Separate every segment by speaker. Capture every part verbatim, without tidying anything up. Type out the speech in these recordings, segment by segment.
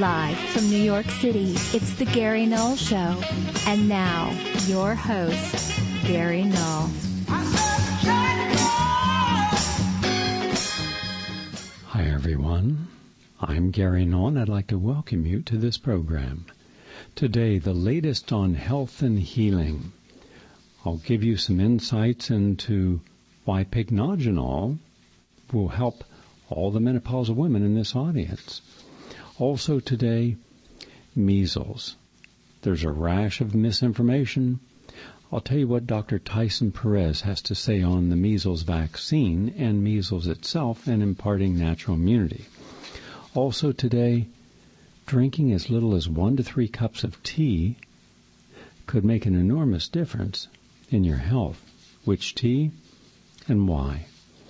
Speaker 1: Live from New York City, it's the Gary Null Show. And now, your host, Gary Null.
Speaker 2: Hi, everyone. I'm Gary Null, and I'd like to welcome you to this program. Today, the latest on health and healing. I'll give you some insights into why pycnogenol will help all the menopausal women in this audience. Also today, measles. There's a rash of misinformation. I'll tell you what Doctor Tyson Perez has to say on the measles vaccine and measles itself and imparting natural immunity. Also today, drinking as little as one to three cups of tea could make an enormous difference in your health. Which tea and why?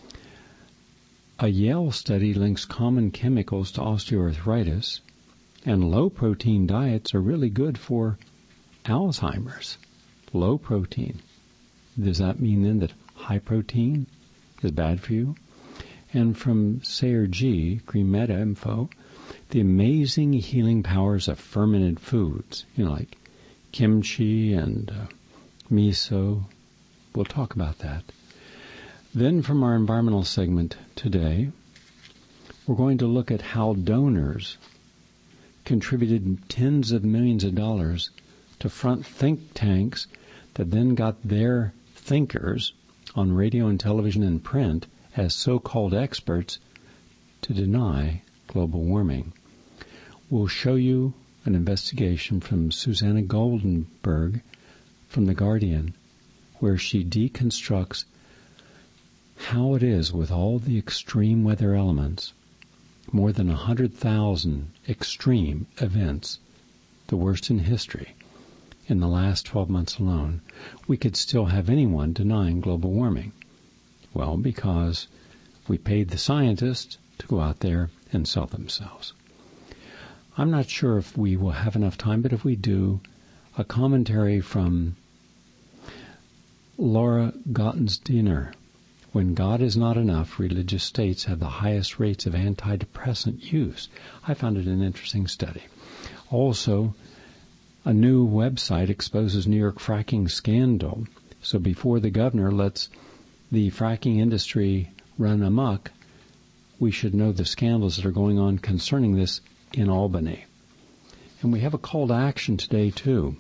Speaker 2: A Yale study links common chemicals to osteoarthritis, and low-protein diets are really good for Alzheimer's. Low protein. Does that mean then that high protein is bad for you? And from Sayer G, Green Meta Info, the amazing healing powers of fermented foods, you know, like kimchi and uh, miso. We'll talk about that. Then from our environmental segment today, we're going to look at how donors contributed tens of millions of dollars to front think tanks that then got their thinkers on radio and television and print as so-called experts to deny global warming. We'll show you an investigation from Susanna Goldenberg from The Guardian, where she deconstructs how it is with all the extreme weather elements, more than one hundred thousand extreme events, the worst in history, in the last twelve months alone, we could still have anyone denying global warming. Well, because we paid the scientists to go out there and sell themselves. I'm not sure if we will have enough time, but if we do, a commentary from Laura Gottesdiener. When God is not enough, religious states have the highest rates of antidepressant use. I found it an interesting study. Also, a new website exposes New York fracking scandal. So before the governor lets the fracking industry run amok, we should know the scandals that are going on concerning this in Albany. And we have a call to action today, too.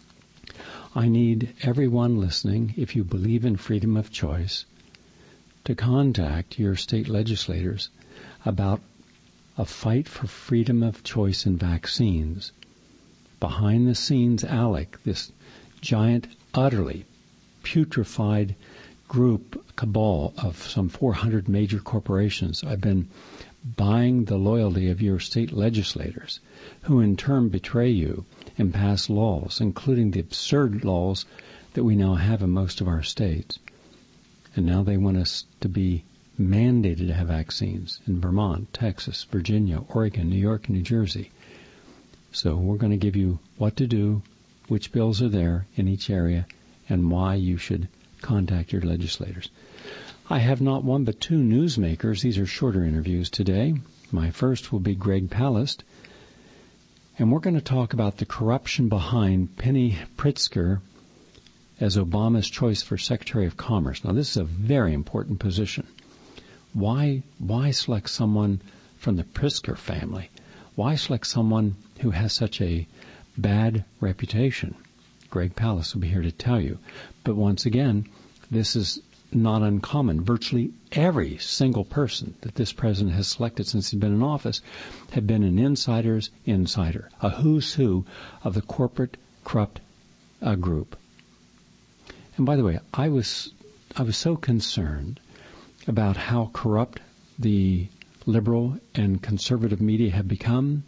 Speaker 2: I need everyone listening, if you believe in freedom of choice, to contact your state legislators about a fight for freedom of choice in vaccines. Behind the scenes, ALEC, this giant, utterly putrefied group, cabal of some four hundred major corporations, have been buying the loyalty of your state legislators, who in turn betray you and pass laws, including the absurd laws that we now have in most of our states. And now they want us to be mandated to have vaccines in Vermont, Texas, Virginia, Oregon, New York, and New Jersey. So we're going to give you what to do, which bills are there in each area, and why you should contact your legislators. I have not one but two newsmakers. These are shorter interviews today. My first will be Greg Palast, and we're going to talk about the corruption behind Penny Pritzker as Obama's choice for Secretary of Commerce. Now, this is a very important position. Why, why select someone from the Pritzker family? Why select someone who has such a bad reputation? Greg Palast will be here to tell you. But once again, this is not uncommon. Virtually every single person that this president has selected since he's been in office have been an insider's insider, a who's who of the corporate corrupt uh, group. And by the way, I was I was so concerned about how corrupt the liberal and conservative media have become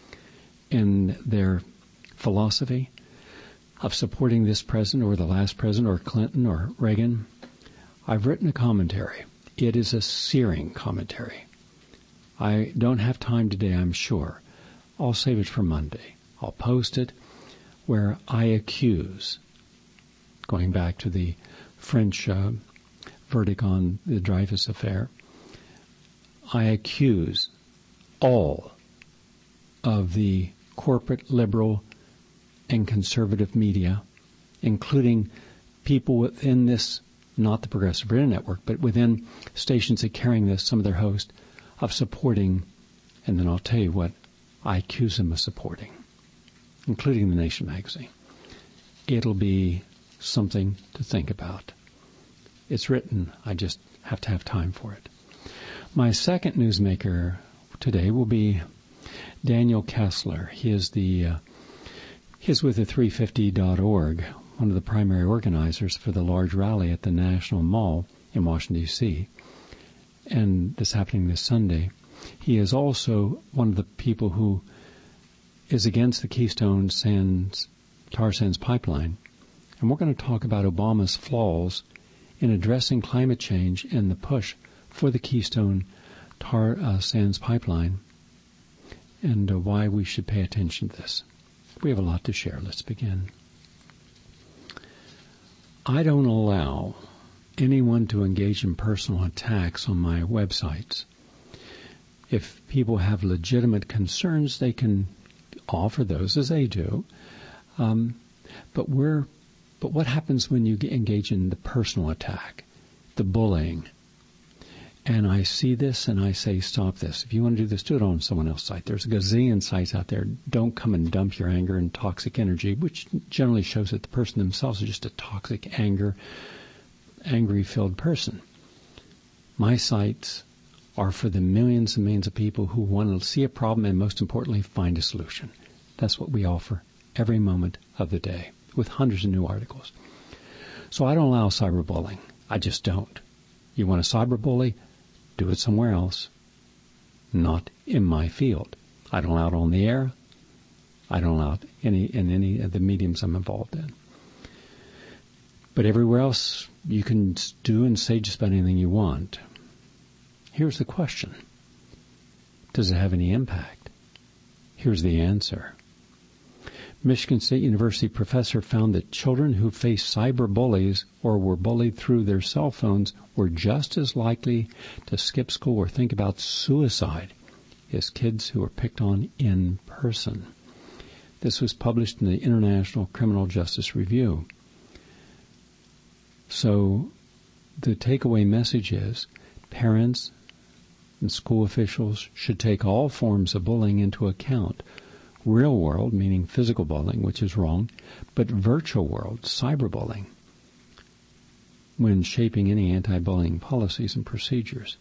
Speaker 2: in their philosophy of supporting this president or the last president or Clinton or Reagan. I've written a commentary. It is a searing commentary. I don't have time today, I'm sure. I'll save it for Monday. I'll post it, where I accuse, going back to the French uh, verdict on the Dreyfus affair, I accuse all of the corporate, liberal, and conservative media, including people within this, not the Progressive Radio Network, but within stations that carrying this, some of their hosts, of supporting, and then I'll tell you what I accuse them of supporting, including The Nation magazine. It'll be something to think about. It's written. I just have to have time for it. My second newsmaker today will be Daniel Kessler. He is the uh, he is with the three fifty dot org, one of the primary organizers for the large rally at the National Mall in Washington, D C, and this happening this Sunday. He is also one of the people who is against the Keystone Sands, tar sands pipeline. And we're going to talk about Obama's flaws in addressing climate change and the push for the Keystone tar uh, sands pipeline, and uh, why we should pay attention to this. We have a lot to share. Let's begin. I don't allow anyone to engage in personal attacks on my websites. If people have legitimate concerns, they can offer those, as they do. Um, but we're, but what happens when you engage in the personal attack, the bullying? And I see this and I say, stop this. If you want to do this, do it on someone else's site. There's a gazillion sites out there. Don't come and dump your anger and toxic energy, which generally shows that the person themselves is just a toxic, anger, angry-filled person. My sites are for the millions and millions of people who want to see a problem and, most importantly, find a solution. That's what we offer every moment of the day with hundreds of new articles. So I don't allow cyberbullying. I just don't. You want to cyberbully? Do it somewhere else, not in my field. I don't allow it on the air. I don't allow it any, in any of the mediums I'm involved in. But everywhere else, you can do and say just about anything you want. Here's the question. Does it have any impact? Here's the answer. Michigan State University professor found that children who faced cyber bullies or were bullied through their cell phones were just as likely to skip school or think about suicide as kids who were picked on in person. This was published in the International Criminal Justice Review. So the takeaway message is parents and school officials should take all forms of bullying into account. Real world, meaning physical bullying, which is wrong, but virtual world, cyberbullying, when shaping any anti-bullying policies and procedures.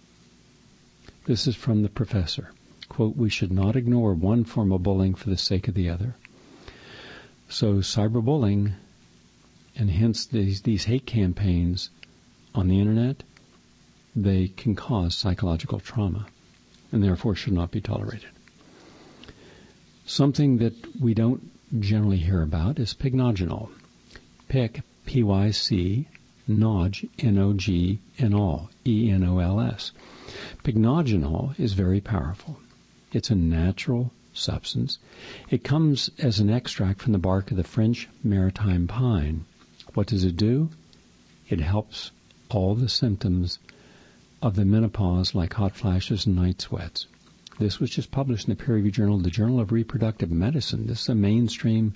Speaker 2: This is from the professor. Quote, we should not ignore one form of bullying for the sake of the other. So cyberbullying, and hence these, these hate campaigns on the internet, they can cause psychological trauma and therefore should not be tolerated. Something that we don't generally hear about is pycnogenol. Pic, P Y C, Nog, N O G, N O L, E N O L S. Pycnogenol is very powerful. It's a natural substance. It comes as an extract from the bark of the French maritime pine. What does it do? It helps all the symptoms of the menopause, like hot flashes and night sweats. This was just published in the peer-reviewed journal, the Journal of Reproductive Medicine. This is a mainstream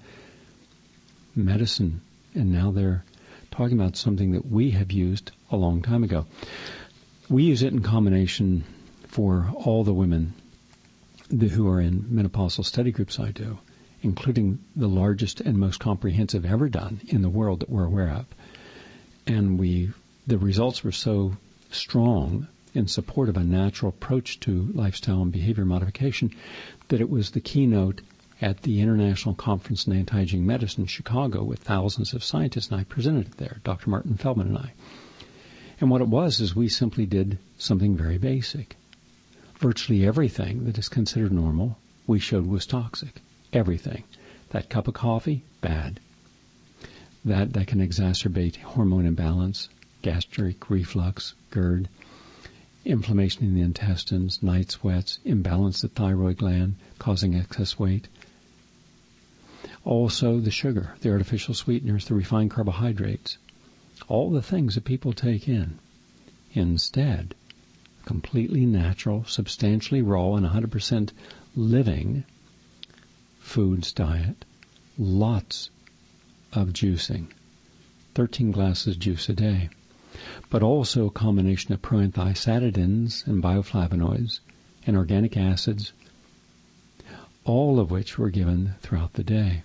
Speaker 2: medicine, and now they're talking about something that we have used a long time ago. We use it in combination for all the women who are in menopausal study groups I do, including the largest and most comprehensive ever done in the world that we're aware of. And we, the results were so strong in support of a natural approach to lifestyle and behavior modification that it was the keynote at the International Conference on Anti-Aging Medicine in Chicago with thousands of scientists, and I presented it there, Doctor Martin Feldman and I. And what it was is we simply did something very basic. Virtually everything that is considered normal, we showed was toxic. Everything. That cup of coffee, bad. That, that can exacerbate hormone imbalance, gastric reflux, GERD, inflammation in the intestines, night sweats, imbalance the thyroid gland, causing excess weight. Also the sugar, the artificial sweeteners, the refined carbohydrates, all the things that people take in. Instead, completely natural, substantially raw, and one hundred percent living foods diet, lots of juicing, thirteen glasses of juice a day, but also a combination of proanthocyanidins and bioflavonoids and organic acids, all of which were given throughout the day.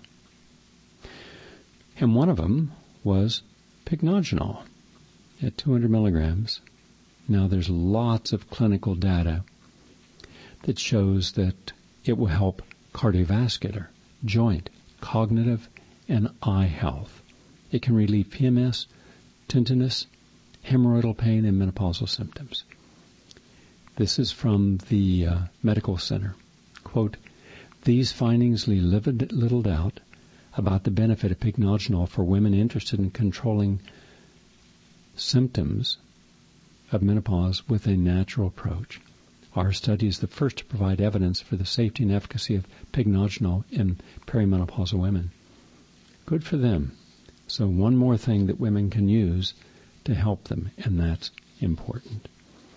Speaker 2: And one of them was pycnogenol at two hundred milligrams. Now there's lots of clinical data that shows that it will help cardiovascular, joint, cognitive, and eye health. It can relieve P M S, tinnitus, hemorrhoidal pain, and menopausal symptoms. This is from the uh, medical center. Quote, "These findings leave little doubt about the benefit of pycnogenol for women interested in controlling symptoms of menopause with a natural approach. Our study is the first to provide evidence for the safety and efficacy of pycnogenol in perimenopausal women." Good for them. So one more thing that women can use to help them, and that's important.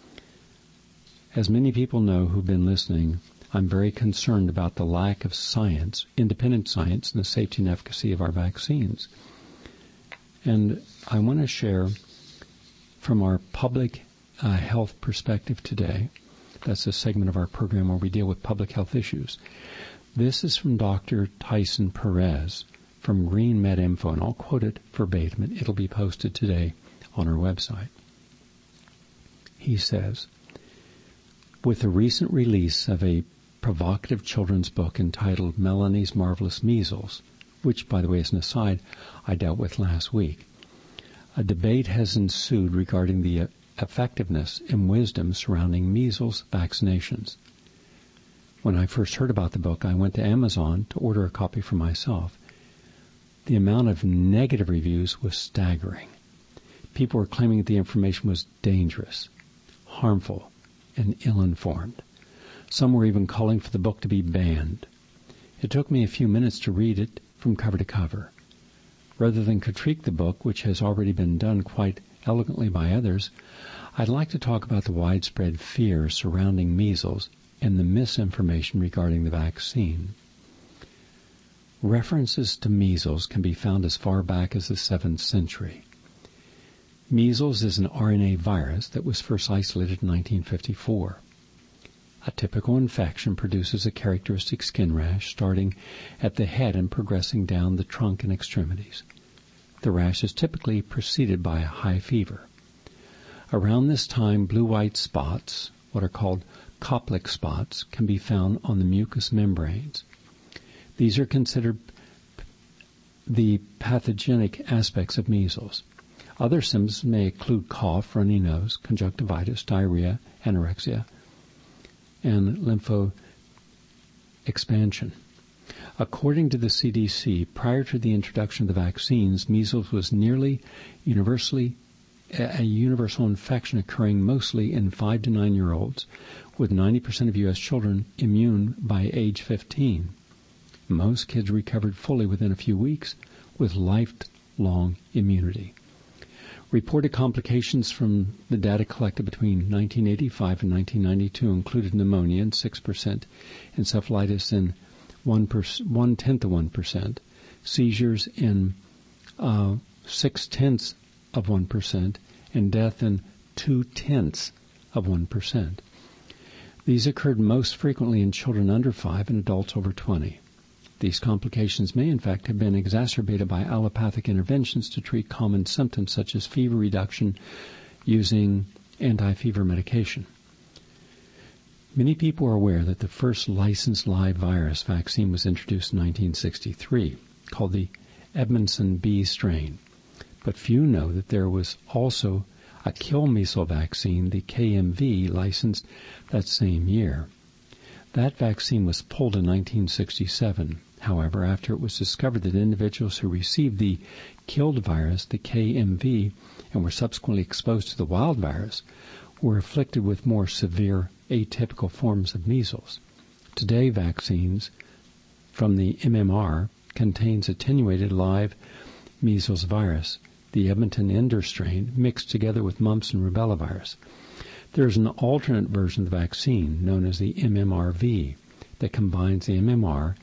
Speaker 2: As many people know who've been listening, I'm very concerned about the lack of science, independent science, and the safety and efficacy of our vaccines. And I want to share from our public uh, health perspective today. That's a segment of our program where we deal with public health issues. This is from Doctor Tyson Perez from Green Med Info, and I'll quote it verbatim, and it'll be posted today on our website. He says, "With the recent release of a provocative children's book entitled Melanie's Marvelous Measles," which, by the way, as an aside, I dealt with last week, a debate has ensued regarding the effectiveness and wisdom surrounding measles vaccinations. When I first heard about the book, I went to Amazon to order a copy for myself. The amount of negative reviews was staggering. People were claiming that the information was dangerous, harmful, and ill-informed. Some were even calling for the book to be banned. It took me a few minutes to read it from cover to cover. Rather than critique the book, which has already been done quite elegantly by others, I'd like to talk about the widespread fear surrounding measles and the misinformation regarding the vaccine. References to measles can be found as far back as the seventh century. Measles is an R N A virus that was first isolated in nineteen fifty-four. A typical infection produces a characteristic skin rash starting at the head and progressing down the trunk and extremities. The rash is typically preceded by a high fever. Around this time, blue-white spots, what are called Koplik spots, can be found on the mucous membranes. These are considered the pathogenic aspects of measles. Other symptoms may include cough, runny nose, conjunctivitis, diarrhea, anorexia, and lympho expansion. According to the C D C, prior to the introduction of the vaccines, measles was nearly universally a universal infection occurring mostly in five to nine year olds, with ninety percent of U S children immune by age fifteen. Most kids recovered fully within a few weeks with lifelong immunity. Reported complications from the data collected between nineteen eighty-five and nineteen ninety-two included pneumonia in six percent, encephalitis in one-tenth of one percent, seizures in uh, six-tenths of one percent, and death in two-tenths of one percent. These occurred most frequently in children under five and adults over twenty. These complications may, in fact, have been exacerbated by allopathic interventions to treat common symptoms such as fever reduction using anti-fever medication. Many people are aware that the first licensed live virus vaccine was introduced in nineteen sixty-three, called the Edmondson B strain. But few know that there was also a kill measles vaccine, the K M V, licensed that same year. That vaccine was pulled in nineteen sixty-seven. However, after it was discovered that individuals who received the killed virus, the K M V, and were subsequently exposed to the wild virus, were afflicted with more severe atypical forms of measles. Today, vaccines from the M M R contains attenuated live measles virus, the Edmonton Ender strain, mixed together with mumps and rubella virus. There is an alternate version of the vaccine known as the M M R V that combines the M M R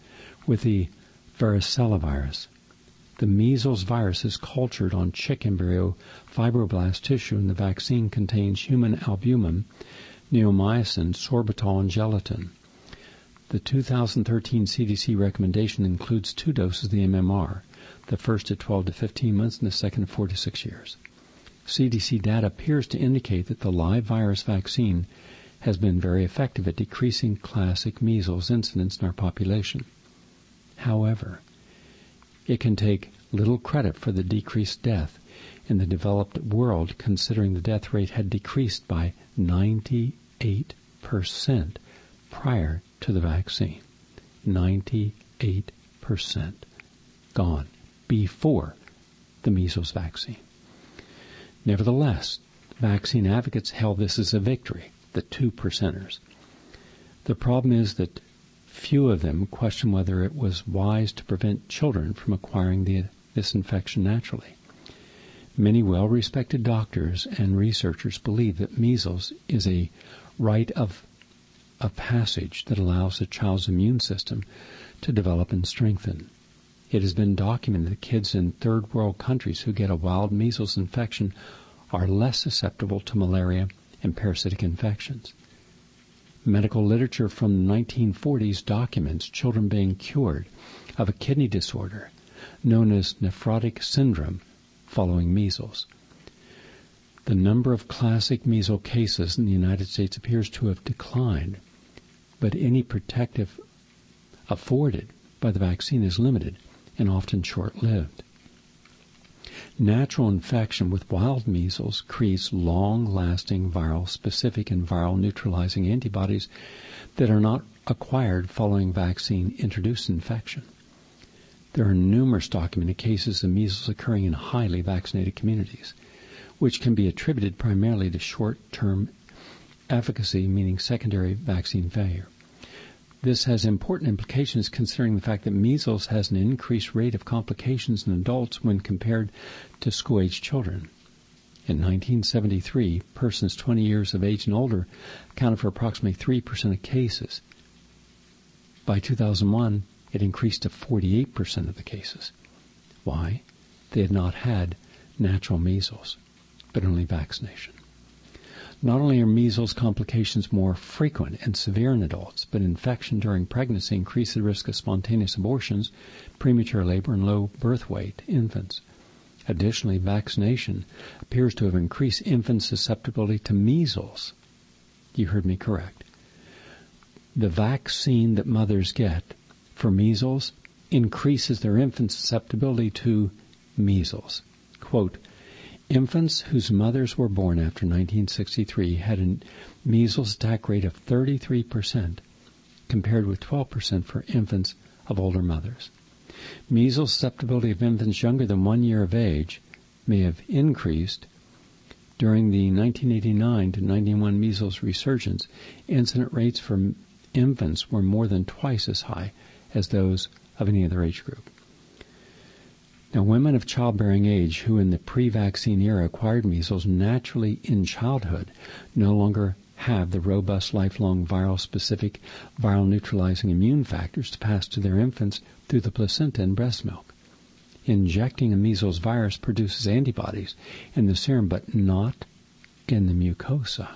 Speaker 2: with the varicella virus. The measles virus is cultured on chick embryo fibroblast tissue, and the vaccine contains human albumin, neomycin, sorbitol, and gelatin. The two thousand thirteen C D C recommendation includes two doses of the M M R, the first at twelve to fifteen months and the second at four to six years. C D C data appears to indicate that the live virus vaccine has been very effective at decreasing classic measles incidence in our population. However, it can take little credit for the decreased death in the developed world, considering the death rate had decreased by ninety-eight percent prior to the vaccine. ninety-eight percent gone before the measles vaccine. Nevertheless, vaccine advocates held this as a victory, the two percenters. The problem is that few of them question whether it was wise to prevent children from acquiring the, this infection naturally. Many well-respected doctors and researchers believe that measles is a rite of, of passage that allows the child's immune system to develop and strengthen. It has been documented that kids in third world countries who get a wild measles infection are less susceptible to malaria and parasitic infections. Medical literature from the nineteen forties documents children being cured of a kidney disorder known as nephrotic syndrome following measles. The number of classic measles cases in the United States appears to have declined, but any protective afforded by the vaccine is limited and often short-lived. Natural infection with wild measles creates long-lasting viral-specific and viral-neutralizing antibodies that are not acquired following vaccine-induced infection. There are numerous documented cases of measles occurring in highly vaccinated communities, which can be attributed primarily to short-term efficacy, meaning secondary vaccine failure. This has important implications considering the fact that measles has an increased rate of complications in adults when compared to school-age children. In nineteen seventy-three, persons twenty years of age and older accounted for approximately three percent of cases. By two thousand one, it increased to forty-eight percent of the cases. Why? They had not had natural measles, but only vaccination. Not only are measles complications more frequent and severe in adults, but infection during pregnancy increases the risk of spontaneous abortions, premature labor, and low birth weight infants. Additionally, vaccination appears to have increased infant susceptibility to measles. You heard me correct. The vaccine that mothers get for measles increases their infant susceptibility to measles. Quote, infants whose mothers were born after nineteen sixty-three had a measles attack rate of thirty-three percent, compared with twelve percent for infants of older mothers. Measles susceptibility of infants younger than one year of age may have increased. During the nineteen eighty-nine to ninety-one measles resurgence, incident rates for infants were more than twice as high as those of any other age group. Now, women of childbearing age who in the pre-vaccine era acquired measles naturally in childhood no longer have the robust lifelong viral-specific, viral-neutralizing immune factors to pass to their infants through the placenta and breast milk. Injecting a measles virus produces antibodies in the serum, but not in the mucosa.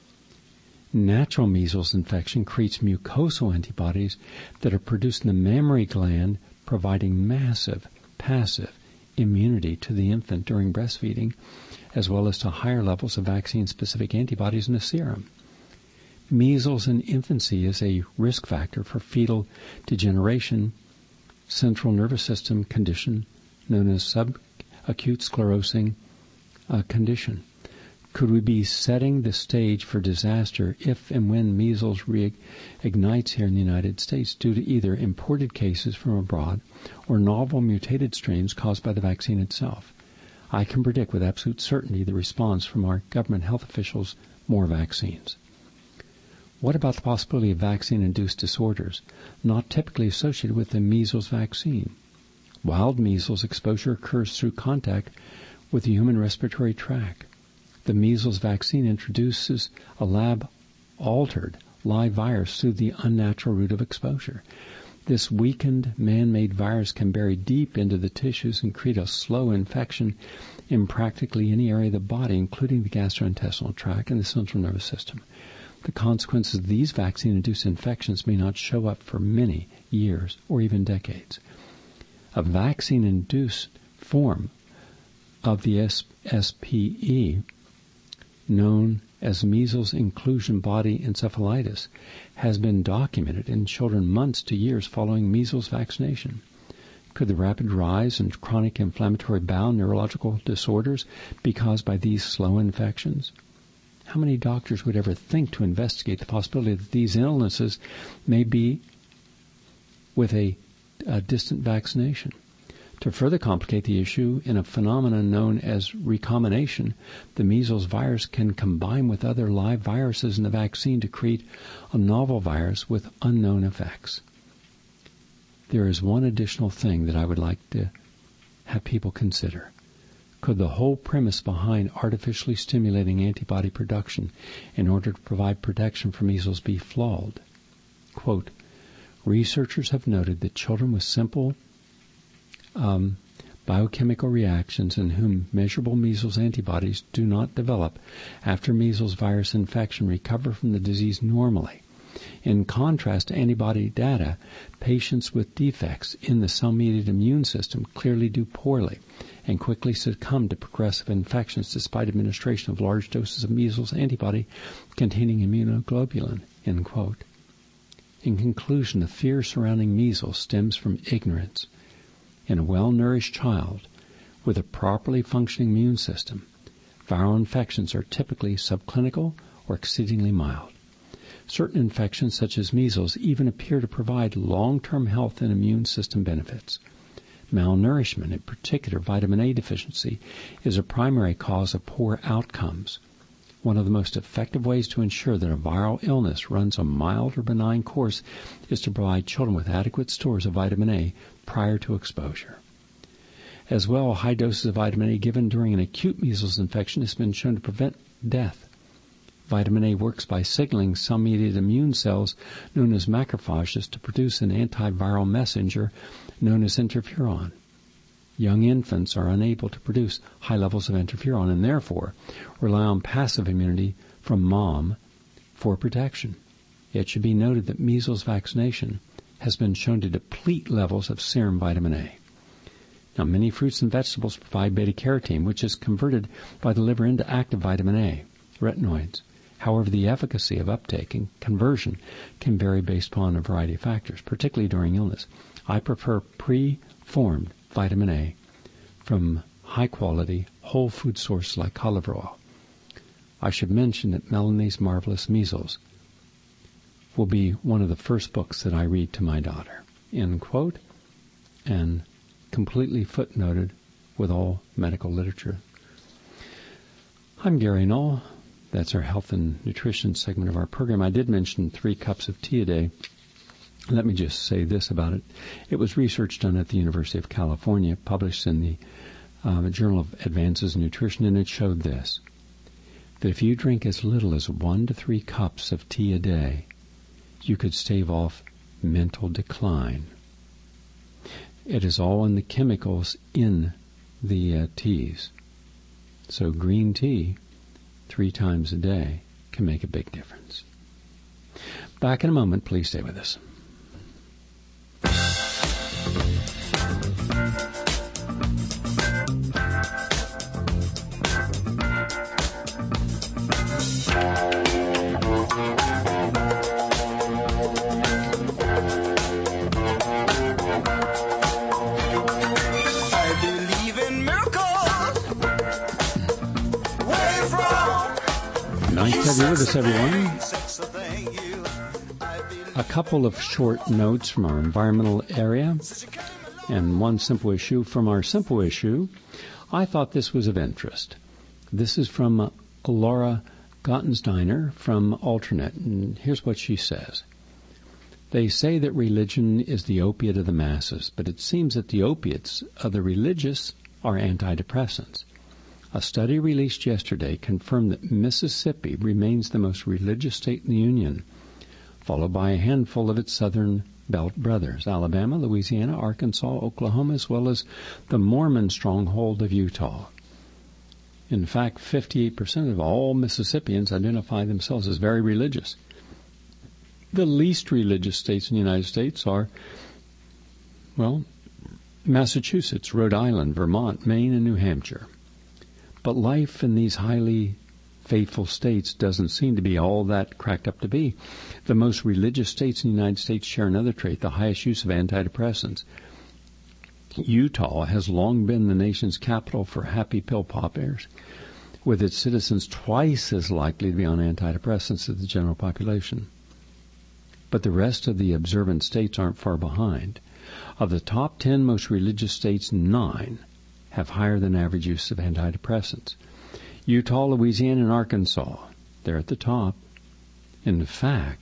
Speaker 2: Natural measles infection creates mucosal antibodies that are produced in the mammary gland, providing massive passive immunity to the infant during breastfeeding, as well as to higher levels of vaccine-specific antibodies in the serum. Measles in infancy is a risk factor for fetal degeneration, central nervous system condition known as subacute sclerosing uh, condition. Could we be setting the stage for disaster if and when measles reignites here in the United States due to either imported cases from abroad or novel mutated strains caused by the vaccine itself? I can predict with absolute certainty the response from our government health officials: more vaccines. What about the possibility of vaccine-induced disorders not typically associated with the measles vaccine? Wild measles exposure occurs through contact with the human respiratory tract. The measles vaccine introduces a lab-altered live virus through the unnatural route of exposure. This weakened man-made virus can bury deep into the tissues and create a slow infection in practically any area of the body, including the gastrointestinal tract and the central nervous system. The consequences of these vaccine-induced infections may not show up for many years or even decades. A vaccine-induced form of the S P E, known as measles inclusion body encephalitis, has been documented in children months to years following measles vaccination. Could the rapid rise in chronic inflammatory bowel neurological disorders be caused by these slow infections? How many doctors would ever think to investigate the possibility that these illnesses may be with a, a distant vaccination? To further complicate the issue, in a phenomenon known as recombination, the measles virus can combine with other live viruses in the vaccine to create a novel virus with unknown effects. There is one additional thing that I would like to have people consider. Could the whole premise behind artificially stimulating antibody production in order to provide protection from measles be flawed? Quote, researchers have noted that children with simple Um, biochemical reactions in whom measurable measles antibodies do not develop after measles virus infection recover from the disease normally. In contrast to antibody data, patients with defects in the cell-mediated immune system clearly do poorly and quickly succumb to progressive infections despite administration of large doses of measles antibody containing immunoglobulin, end quote. In conclusion, the fear surrounding measles stems from ignorance. In a well-nourished child with a properly functioning immune system, viral infections are typically subclinical or exceedingly mild. Certain infections, such as measles, even appear to provide long-term health and immune system benefits. Malnourishment, in particular vitamin A deficiency, is a primary cause of poor outcomes. One of the most effective ways to ensure that a viral illness runs a mild or benign course is to provide children with adequate stores of vitamin A prior to exposure. As well, high doses of vitamin A given during an acute measles infection has been shown to prevent death. Vitamin A works by signaling cell-mediated immune cells known as macrophages to produce an antiviral messenger known as interferon. Young infants are unable to produce high levels of interferon and therefore rely on passive immunity from mom for protection. It should be noted that measles vaccination has been shown to deplete levels of serum vitamin A. Now, many fruits and vegetables provide beta-carotene, which is converted by the liver into active vitamin A, retinoids. However, the efficacy of uptake and conversion can vary based upon a variety of factors, particularly during illness. I prefer pre-formed vitamin A from high-quality, whole food sources like olive oil. I should mention that Melanie's Marvelous Measles will be one of the first books that I read to my daughter, end quote, and completely footnoted with all medical literature. I'm Gary Null. That's our health and nutrition segment of our program. I did mention three cups of tea a day. Let me just say this about it. It was research done at the University of California, published in the um, Journal of Advances in Nutrition, and it showed this, that if you drink as little as one to three cups of tea a day, you could stave off mental decline. It is all in the chemicals in the uh, teas. So green tea, three times a day, can make a big difference. Back in a moment. Please stay with us. Nice to have you with us, everyone. A couple of short notes from our environmental area and one simple issue from our simple issue. I thought this was of interest. This is from uh, Laura Gottensteiner from Alternet, and here's what she says. They say that religion is the opiate of the masses, but it seems that the opiates of the religious are antidepressants. A study released yesterday confirmed that Mississippi remains the most religious state in the Union, followed by a handful of its southern Belt brothers, Alabama, Louisiana, Arkansas, Oklahoma, as well as the Mormon stronghold of Utah. In fact, fifty-eight percent of all Mississippians identify themselves as very religious. The least religious states in the United States are, well, Massachusetts, Rhode Island, Vermont, Maine, and New Hampshire. But life in these highly faithful states doesn't seem to be all that cracked up to be. The most religious states in the United States share another trait, the highest use of antidepressants. Utah has long been the nation's capital for happy pill poppers, with its citizens twice as likely to be on antidepressants as the general population. But the rest of the observant states aren't far behind. Of the top ten most religious states, nine have higher than average use of antidepressants. Utah, Louisiana, and Arkansas, they're at the top. In fact,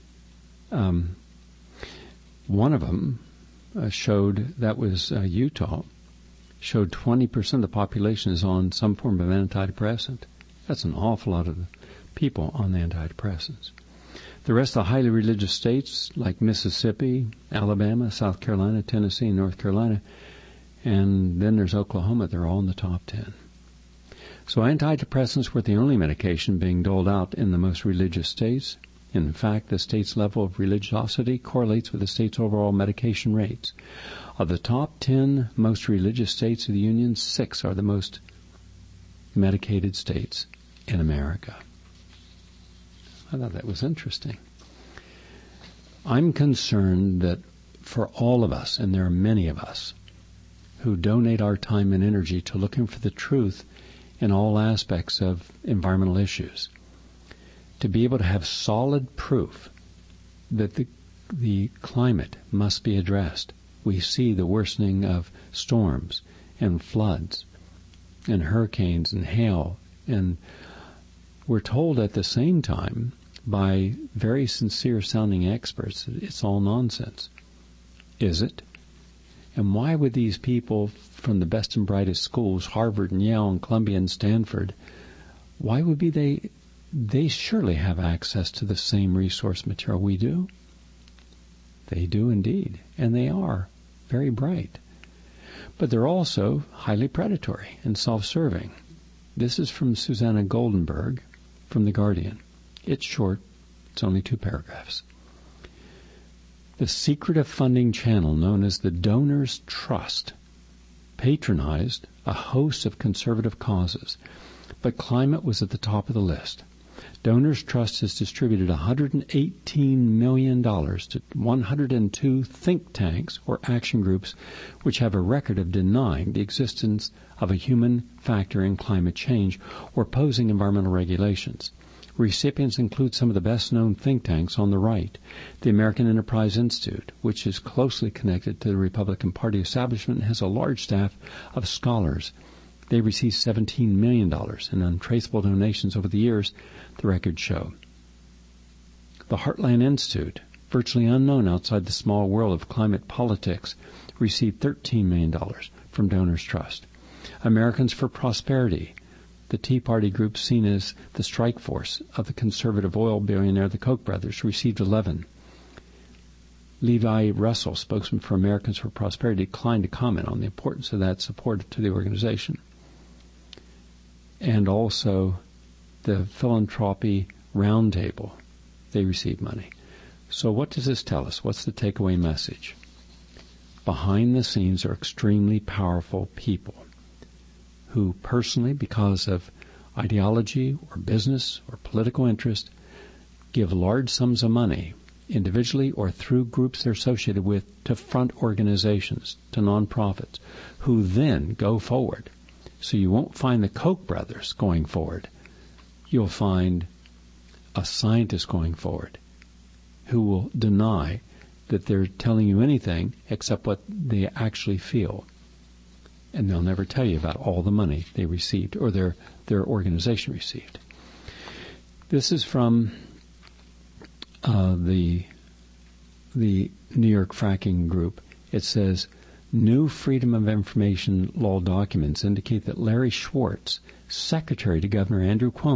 Speaker 2: um, one of them uh, showed, that was uh, Utah, showed twenty percent of the population is on some form of antidepressant. That's an awful lot of the people on the antidepressants. The rest of the highly religious states, like Mississippi, Alabama, South Carolina, Tennessee, and North Carolina, and then there's Oklahoma, they're all in the top ten. So antidepressants were the only medication being doled out in the most religious states. In fact, the state's level of religiosity correlates with the state's overall medication rates. Of the top ten most religious states of the Union, six are the most medicated states in America. I thought that was interesting. I'm concerned that for all of us, and there are many of us, who donate our time and energy to looking for the truth in all aspects of environmental issues, to be able to have solid proof that the, the climate must be addressed. We see the worsening of storms and floods and hurricanes and hail, and we're told at the same time by very sincere-sounding experts that it's all nonsense. Is it? And why would these people from the best and brightest schools, Harvard and Yale and Columbia and Stanford, why would be they, they surely have access to the same resource material we do? They do indeed, and they are very bright. But they're also highly predatory and self-serving. This is from Susanna Goldenberg from The Guardian. It's short. It's only two paragraphs. The secretive funding channel known as the Donors Trust patronized a host of conservative causes, but climate was at the top of the list. Donors Trust has distributed one hundred eighteen million dollars to one hundred two think tanks or action groups which have a record of denying the existence of a human factor in climate change or opposing environmental regulations. Recipients include some of the best-known think tanks on the right, the American Enterprise Institute, which is closely connected to the Republican Party establishment and has a large staff of scholars. They received seventeen million dollars in untraceable donations over the years, the records show. The Heartland Institute, virtually unknown outside the small world of climate politics, received thirteen million dollars from Donors Trust. Americans for Prosperity, the Tea Party group seen as the strike force of the conservative oil billionaire, the Koch brothers, received eleven. Levi Russell, spokesman for Americans for Prosperity, declined to comment on the importance of that support to the organization. And also the Philanthropy Roundtable, they received money. So what does this tell us? What's the takeaway message? Behind the scenes are extremely powerful people who personally, because of ideology or business or political interest, give large sums of money, individually or through groups they're associated with, to front organizations, to nonprofits, who then go forward. So you won't find the Koch brothers going forward. You'll find a scientist going forward who will deny that they're telling you anything except what they actually feel. And they'll never tell you about all the money they received or their, their organization received. This is from uh, the, the New York Fracking Group. It says, new Freedom of Information law documents indicate that Larry Schwartz, secretary to Governor Andrew Cuomo,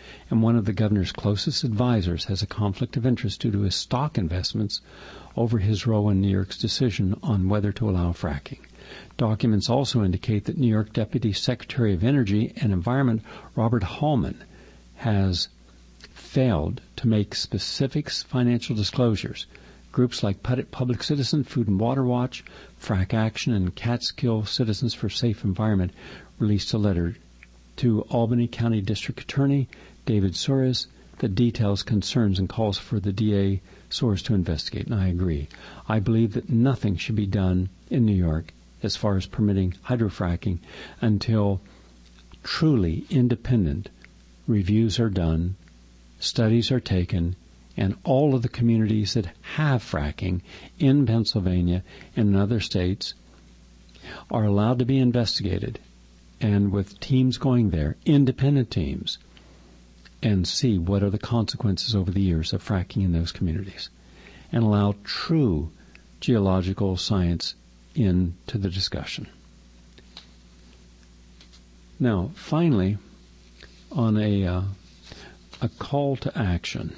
Speaker 2: and one of the governor's closest advisors has a conflict of interest due to his stock investments over his role in New York's decision on whether to allow fracking. Documents also indicate that New York Deputy Secretary of Energy and Environment Robert Hallman has failed to make specific financial disclosures. Groups like Public Citizen, Food and Water Watch, Frack Action, and Catskill Citizens for Safe Environment released a letter to Albany County District Attorney David Soares that details concerns and calls for the D A Soares to investigate, and I agree. I believe that nothing should be done in New York as far as permitting hydrofracking until truly independent reviews are done, studies are taken, and all of the communities that have fracking in Pennsylvania and in other states are allowed to be investigated, and with teams going there, independent teams, and see what are the consequences over the years of fracking in those communities, and allow true geological science into the discussion. Now, finally, on a uh, a call to action,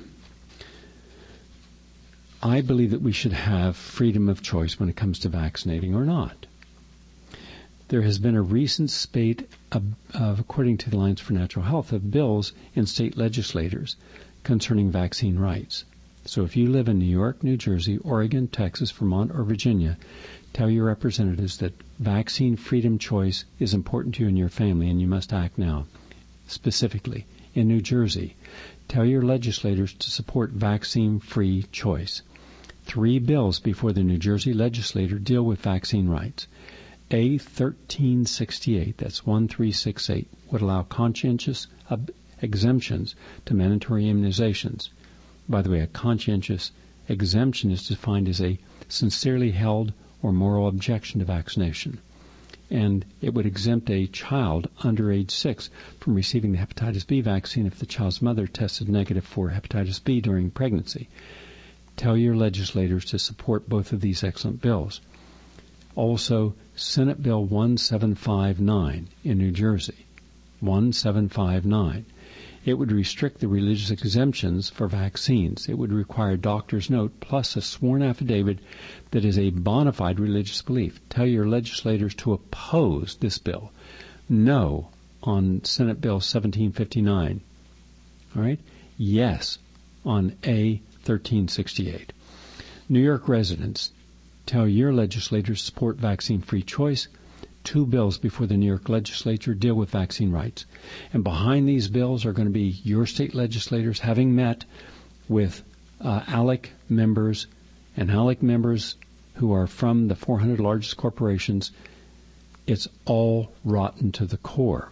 Speaker 2: I believe that we should have freedom of choice when it comes to vaccinating or not. There has been a recent spate of, of, according to the Alliance for Natural Health, of bills in state legislators concerning vaccine rights. So if you live in New York, New Jersey, Oregon, Texas, Vermont, or Virginia, tell your representatives that vaccine freedom choice is important to you and your family, and you must act now. Specifically, in New Jersey, tell your legislators to support vaccine-free choice. Three bills before the New Jersey legislature deal with vaccine rights. A thirteen sixty-eight, that's one three six eight, would allow conscientious ob- exemptions to mandatory immunizations. By the way, a conscientious exemption is defined as a sincerely held or moral objection to vaccination. And it would exempt a child under age six from receiving the hepatitis B vaccine if the child's mother tested negative for hepatitis B during pregnancy. Tell your legislators to support both of these excellent bills. Also, Senate Bill one seven five nine in New Jersey, one seven five nine. It would restrict the religious exemptions for vaccines. It would require a doctor's note plus a sworn affidavit that is a bona fide religious belief. Tell your legislators to oppose this bill. No on Senate Bill seventeen fifty-nine. All right? Yes on A thirteen sixty-eight. New York residents, tell your legislators to support vaccine-free choice. Two bills before the New York legislature deal with vaccine rights. And behind these bills are going to be your state legislators having met with uh, ALEC members and ALEC members who are from the four hundred largest corporations. It's all rotten to the core.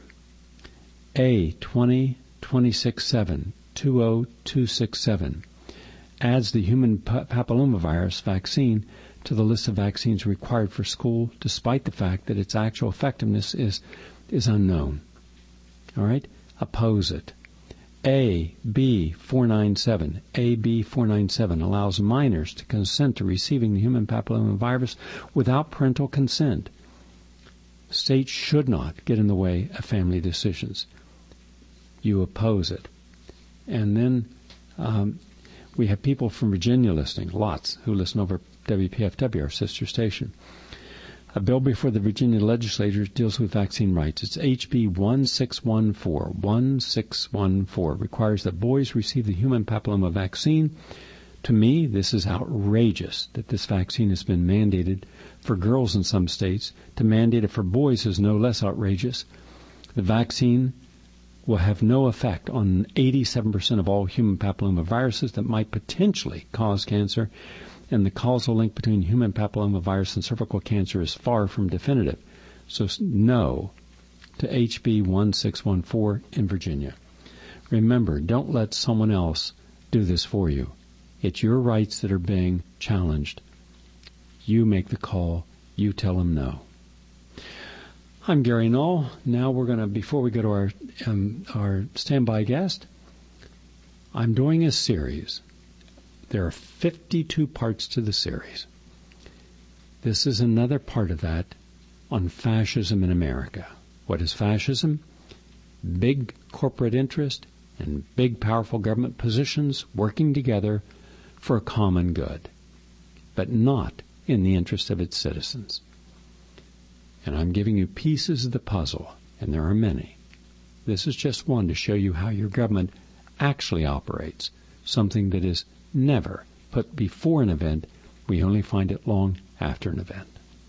Speaker 2: A twenty twenty-six seven, two oh two six seven adds the human papillomavirus vaccine to the list of vaccines required for school, despite the fact that its actual effectiveness is is unknown. All right? Oppose it. A B four ninety-seven, A B four ninety-seven allows minors to consent to receiving the human papillomavirus without parental consent. States should not get in the way of family decisions. You oppose it. And then um, we have people from Virginia listening, lots, who listen over W P F W, our sister station. A bill before the Virginia legislature deals with vaccine rights. It's H B one six one four. one six one four requires that boys receive the human papilloma vaccine. To me, this is outrageous that this vaccine has been mandated for girls in some states. To mandate it for boys is no less outrageous. The vaccine will have no effect on eighty-seven percent of all human papillomaviruses that might potentially cause cancer, and the causal link between human papillomavirus and cervical cancer is far from definitive. So no to H B one six one four in Virginia. Remember, don't let someone else do this for you. It's your rights that are being challenged. You make the call. You tell them no. I'm Gary Null. Now we're going to, before we go to our um, our standby guest, I'm doing a series. There are fifty-two parts to the series. This is another part of that on fascism in America. What is fascism? Big corporate interest and big, powerful government positions working together for a common good, but not in the interest of its citizens. And I'm giving you pieces of the puzzle, and there are many. This is just one to show you how your government actually operates, something that is never put before an event. We only find it long after an event.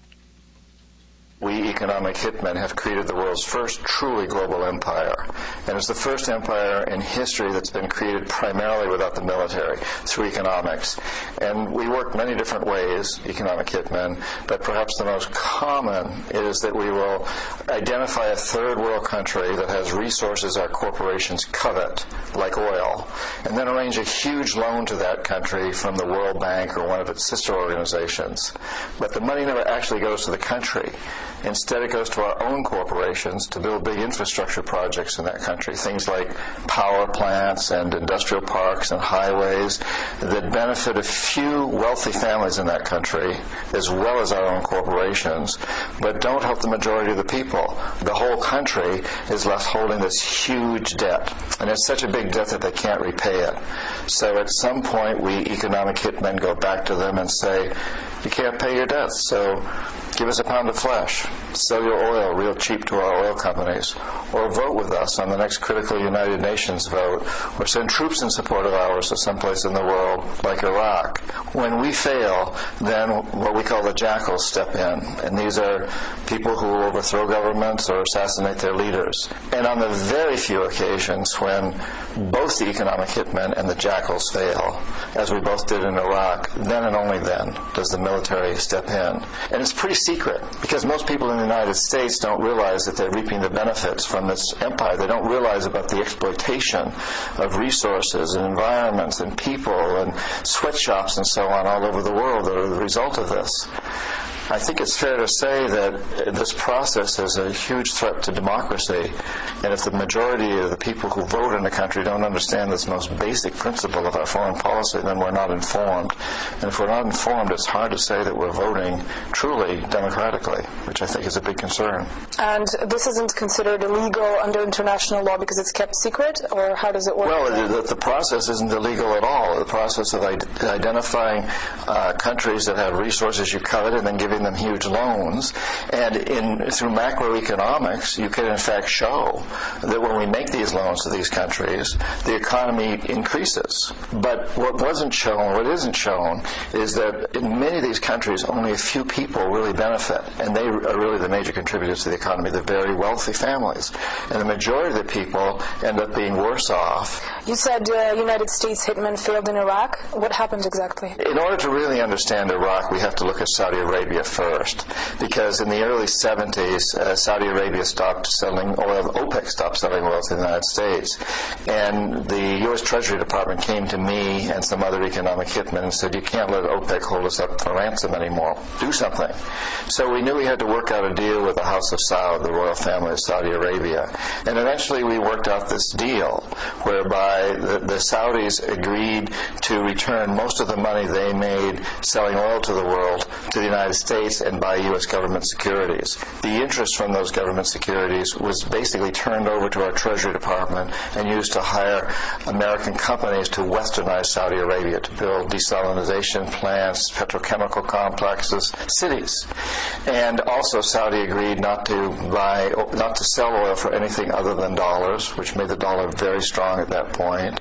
Speaker 3: We economic hitmen have created the world's first truly global empire. And it's the first empire in history that's been created primarily without the military, through economics. And we work many different ways, economic hitmen, but perhaps the most common is that we will identify a third world country that has resources our corporations covet, like oil, and then arrange a huge loan to that country from the World Bank or one of its sister organizations. But the money never actually goes to the country. Instead, it goes to our own corporations to build big infrastructure projects in that country, things like power plants and industrial parks and highways that benefit a few wealthy families in that country, as well as our own corporations, but don't help the majority of the people. The whole country is left holding this huge debt, and it's such a big debt that they can't repay it. So at some point, we economic hitmen go back to them and say, you can't pay your debts, so give us a pound of flesh. Sell your oil real cheap to our oil companies. Or vote with us on the next critical United Nations vote. Or send troops in support of ours to someplace in the world, like Iraq. When we fail, then what we call the jackals step in. And these are people who will overthrow governments or assassinate their leaders. And on the very few occasions when both the economic hitmen and the jackals fail, as we both did in Iraq, then and only then does the military step in. And it's pretty secret, because most people in the United States don't realize that they're reaping the benefits from this empire. They don't realize about the exploitation of resources and environments and people and sweatshops and so on all over the world that are the result of this. I think it's fair to say that this process is a huge threat to democracy, and if the majority of the people who vote in a country don't understand this most basic principle of our foreign policy, then we're not informed. And if we're not informed, it's hard to say that we're voting truly democratically, which I think is a big concern.
Speaker 4: And this isn't considered illegal under international law because it's kept secret, or how does it work?
Speaker 3: Well, the, the process isn't illegal at all. The process of id- identifying uh, countries that have resources you covet and then giving them huge loans, and in through macroeconomics, you can in fact show that when we make these loans to these countries, the economy increases. But what wasn't shown, what isn't shown, is that in many of these countries, only a few people really benefit, and they are really the major contributors to the economy, the very wealthy families. And the majority of the people end up being worse off.
Speaker 4: You said uh, United States hitmen failed in Iraq. What happened exactly?
Speaker 3: In order to really understand Iraq, we have to look at Saudi Arabia first, because in the early seventies, uh, Saudi Arabia stopped selling oil, OPEC stopped selling oil to the United States, and the U S Treasury Department came to me and some other economic hitmen and said, you can't let OPEC hold us up for ransom anymore. Do something. So we knew we had to work out a deal with the House of Saud, the royal family of Saudi Arabia, and eventually we worked out this deal whereby the, the Saudis agreed to return most of the money they made selling oil to the world to the United States and buy U S government securities. The interest from those government securities was basically turned over to our Treasury Department and used to hire American companies to westernize Saudi Arabia, to build desalination plants, petrochemical complexes, cities. And also Saudi agreed not to buy, not to sell oil for anything other than dollars, which made the dollar very strong at that point.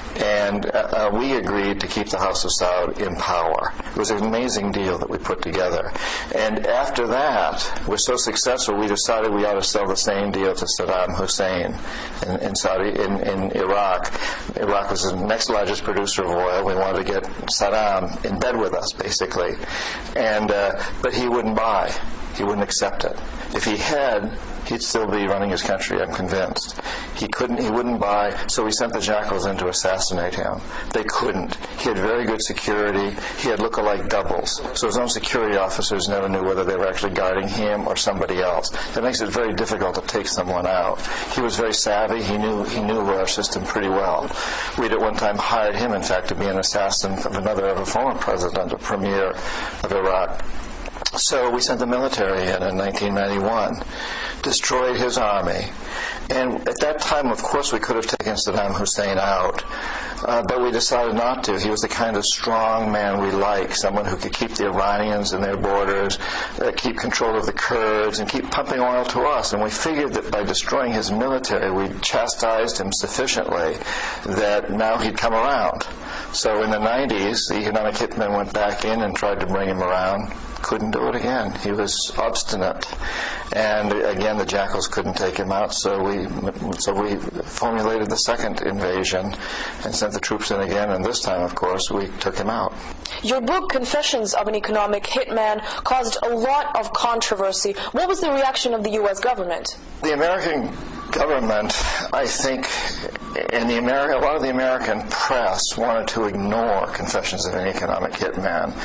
Speaker 3: And uh, we agreed to keep the House of Saud in power. It was an amazing deal that we put together. And after that, we're so successful, we decided we ought to sell the same deal to Saddam Hussein in, in Saudi, in, in Iraq. Iraq was the next largest producer of oil. We wanted to get Saddam in bed with us, basically. And uh, but he wouldn't buy. He wouldn't accept it. If he had, he'd still be running his country, I'm convinced. He couldn't, he wouldn't buy, so we sent the jackals in to assassinate him. They couldn't. He had very good security. He had look-alike doubles. So his own security officers never knew whether they were actually guarding him or somebody else. That makes it very difficult to take someone out. He was very savvy. He knew he knew our system pretty well. We'd at one time hired him, in fact, to be an assassin of another, of a former president, a premier of Iraq. So we sent the military in in nineteen ninety-one destroyed his army. And at that time, of course, we could have taken Saddam Hussein out, uh, but we decided not to. He was the kind of strong man we like, someone who could keep the Iranians in their borders, uh, keep control of the Kurds, and keep pumping oil to us. And we figured that by destroying his military, we'd chastised him sufficiently that now he'd come around. So in the nineties, the economic hitmen went back in and tried to bring him around. Couldn't do it again. He was obstinate. And again, the jackals couldn't take him out, so we so we formulated the second invasion and sent the troops in again, and this time, of course, we took him out.
Speaker 4: Your book, Confessions of an Economic Hitman, caused a lot of controversy. What was the reaction of the U S government?
Speaker 3: The American government, I think, and the Ameri- a lot of the American press wanted to ignore Confessions of an Economic Hitman.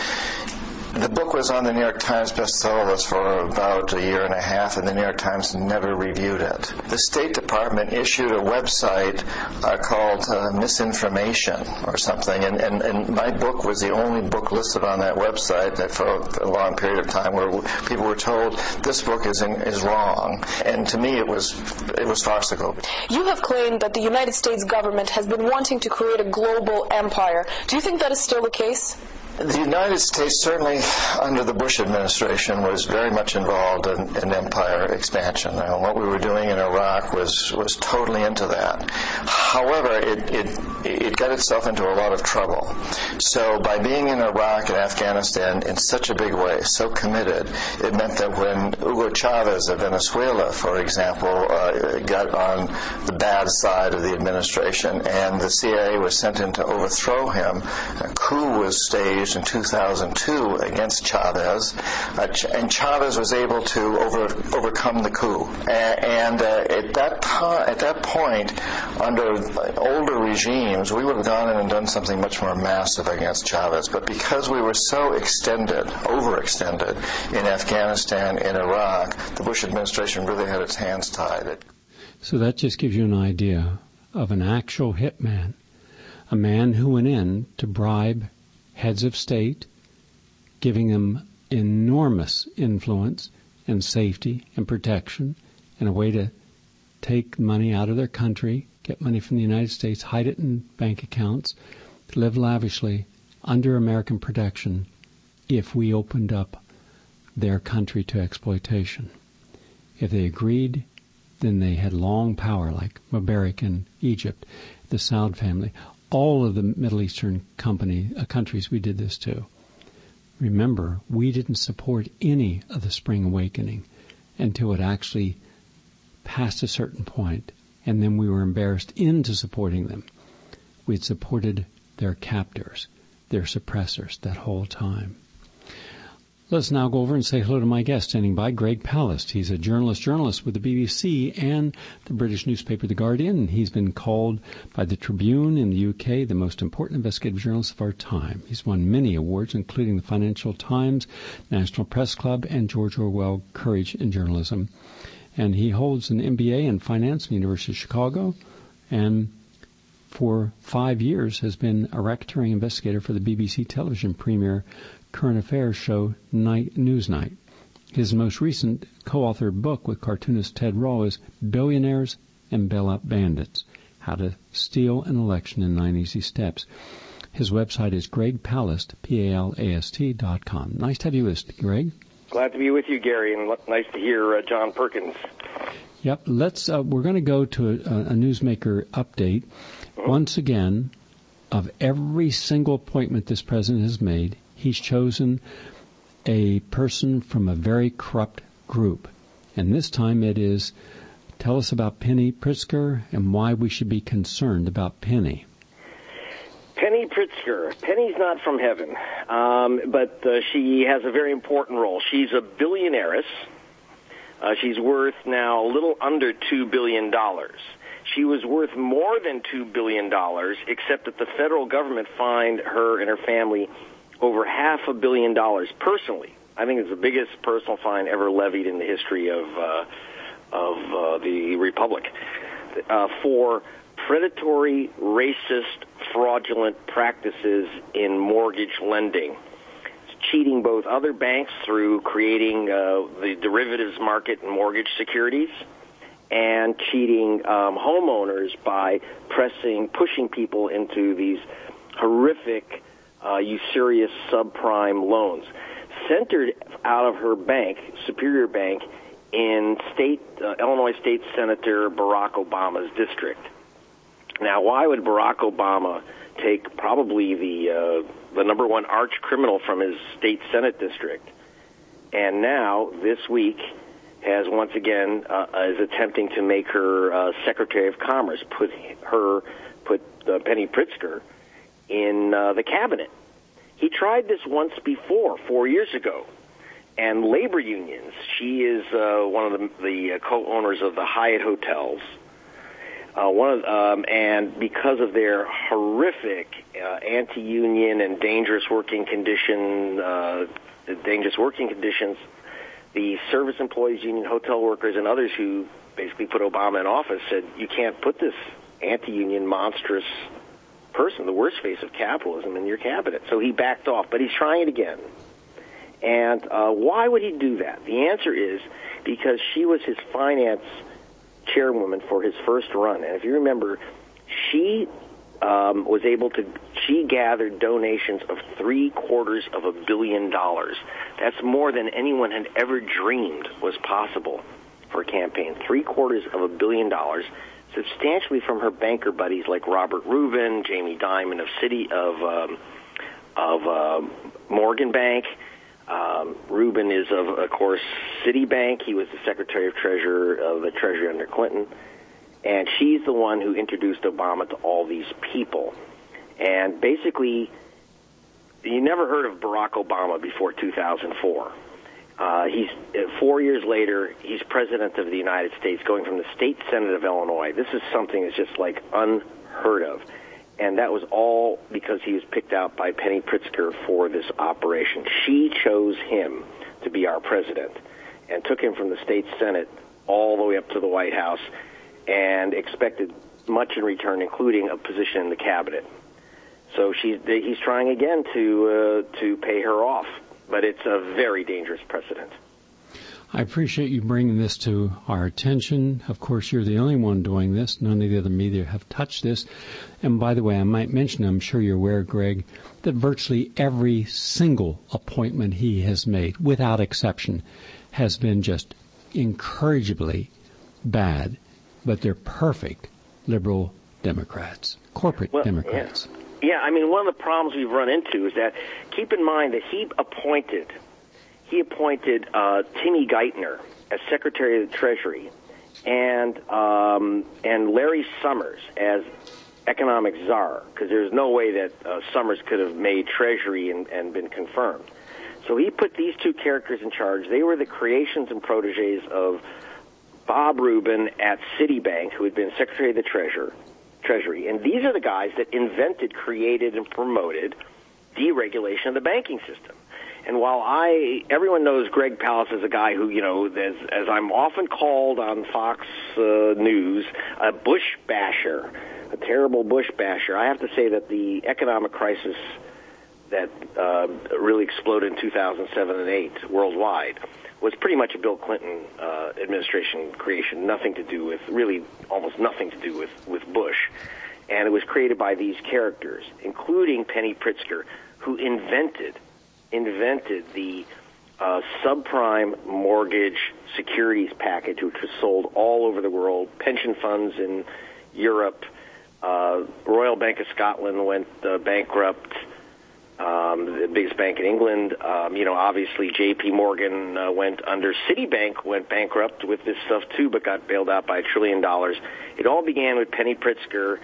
Speaker 3: The book was on the New York Times bestseller list for about a year and a half, and the New York Times never reviewed it. The State Department issued a website uh, called uh, Misinformation or something, and, and, and my book was the only book listed on that website that for a long period of time where people were told this book is in, is wrong, and to me it was it was farcical.
Speaker 4: You have claimed that the United States government has been wanting to create a global empire. Do you think that is still the case?
Speaker 3: The United States, certainly under the Bush administration, was very much involved in, in empire expansion. And what we were doing in Iraq was, was totally into that. However, it, it, it got itself into a lot of trouble. So by being in Iraq and Afghanistan in such a big way, so committed, it meant that when Hugo Chavez of Venezuela, for example, uh, got on the bad side of the administration and the C I A was sent in to overthrow him, a coup was staged in two thousand two against Chavez, uh, Ch- and Chavez was able to over, overcome the coup. A- and uh, at that time, at that point, under older regimes, we would have gone in and done something much more massive against Chavez. But because we were so extended, overextended in Afghanistan and Iraq, the Bush administration really had its hands tied.
Speaker 2: So that just gives you an idea of an actual hitman, a man who went in to bribe heads of state, giving them enormous influence and safety and protection and a way to take money out of their country, get money from the United States, hide it in bank accounts, live lavishly under American protection if we opened up their country to exploitation. If they agreed, then they had long power, like Mubarak in Egypt, the Saud family. All of the Middle Eastern company, uh, countries we did this to. Remember, we didn't support any of the Spring Awakening until it actually passed a certain point, and then we were embarrassed into supporting them. We had supported their captors, their suppressors, that whole time. Let's now go over and say hello to my guest standing by, Greg Palast. He's a journalist journalist with the B B C and the British newspaper The Guardian. He's been called by the Tribune in the U K the most important investigative journalist of our time. He's won many awards, including the Financial Times, National Press Club, and George Orwell Courage in Journalism. And he holds an M B A in finance from the University of Chicago, and for five years has been a racketeering investigator for the B B C television premiere current affairs show Night Newsnight. His most recent co-authored book with cartoonist Ted Rawl is Billionaires and Bailout Bandits, How to Steal an Election in Nine Easy Steps. His website is Greg Palast, P A L A S T dot com. Nice to have you with us, Greg.
Speaker 5: Glad to be with you, Gary, and nice to hear uh, John Perkins.
Speaker 2: Yep, let's. Uh, we're going to go to a, a newsmaker update. Mm-hmm. Once again, of every single appointment this president has made, he's chosen a person from a very corrupt group. And this time it is, tell us about Penny Pritzker and why we should be concerned about Penny.
Speaker 5: Penny Pritzker. Penny's not from heaven, um, but uh, she has a very important role. She's a billionairess. Uh, she's worth now a little under two billion dollars. She was worth more than two billion dollars, except that the federal government fined her and her family over half a billion dollars personally. I think it's the biggest personal fine ever levied in the history of uh, of uh, the Republic uh, for predatory, racist, fraudulent practices in mortgage lending. cheating both other banks through creating uh, the derivatives market and mortgage securities, and cheating um, homeowners by pressing, pushing people into these horrific, uh, usurious subprime loans, centered out of her bank, Superior Bank, in state uh, Illinois State Senator Barack Obama's district. Now, why would Barack Obama take probably the uh, the number one arch criminal from his state Senate district, and now this week has once again uh, is attempting to make her uh, Secretary of Commerce, put her, put uh, Penny Pritzker in uh, the cabinet. He tried this once before, four years ago, and labor unions. She is uh, one of the, the uh, co-owners of the Hyatt hotels. Uh, one of, um, and because of their horrific uh, anti-union and dangerous working condition, uh, dangerous working conditions. The Service Employees Union, hotel workers, and others who basically put Obama in office said, you can't put this anti-union monstrous person, the worst face of capitalism, in your cabinet. So he backed off, but he's trying it again. And uh, why would he do that? The answer is because she was his finance chairwoman for his first run. And if you remember, she um, was able to, she gathered donations of three quarters of a billion dollars. That's more than anyone had ever dreamed was possible for a campaign. Three quarters of a billion dollars, substantially from her banker buddies like Robert Rubin, Jamie Dimon of City of um, of uh, Morgan Bank. Um, Rubin is of, of course, Citibank. He was the Secretary of Treasurer of the Treasury under Clinton. And she's the one who introduced Obama to all these people. And basically, you never heard of Barack Obama before two thousand four. Uh, he's four years later, he's president of the United States, going from the state Senate of Illinois. This is something that's just like unheard of. And that was all because he was picked out by Penny Pritzker for this operation. She chose him to be our president and took him from the state Senate all the way up to the White House and expected much in return, including a position in the cabinet. So she's, he's trying again to uh, to pay her off, but it's a very dangerous precedent.
Speaker 2: I appreciate you bringing this to our attention. Of course, you're the only one doing this. None of the other media have touched this. And by the way, I might mention, I'm sure you're aware, Greg, that virtually every single appointment he has made, without exception, has been just encourageably bad. But they're perfect liberal Democrats, corporate
Speaker 5: well,
Speaker 2: Democrats.
Speaker 5: Yeah. yeah, I mean, one of the problems we've run into is that, keep in mind that he appointed He appointed uh, Timmy Geithner as Secretary of the Treasury and um, and Larry Summers as economic czar, because there's no way that uh, Summers could have made Treasury and, and been confirmed. So he put these two characters in charge. They were the creations and proteges of Bob Rubin at Citibank, who had been Secretary of the Treasury. Treasury. And these are the guys that invented, created, and promoted deregulation of the banking system. And while I, everyone knows Greg Palast is a guy who, you know, as, as I'm often called on Fox uh, News, a Bush basher, a terrible Bush basher. I have to say that the economic crisis that uh, really exploded in two thousand seven and eight worldwide was pretty much a Bill Clinton uh, administration creation, nothing to do with, really almost nothing to do with, with Bush. And it was created by these characters, including Penny Pritzker, who invented invented the uh, subprime mortgage securities package, which was sold all over the world. Pension funds in Europe, uh, Royal Bank of Scotland went uh, bankrupt, um, the biggest bank in England. Um, you know, obviously J P Morgan uh, went under. Citibank went bankrupt with this stuff too, but got bailed out by a trillion dollars. It all began with Penny Pritzker,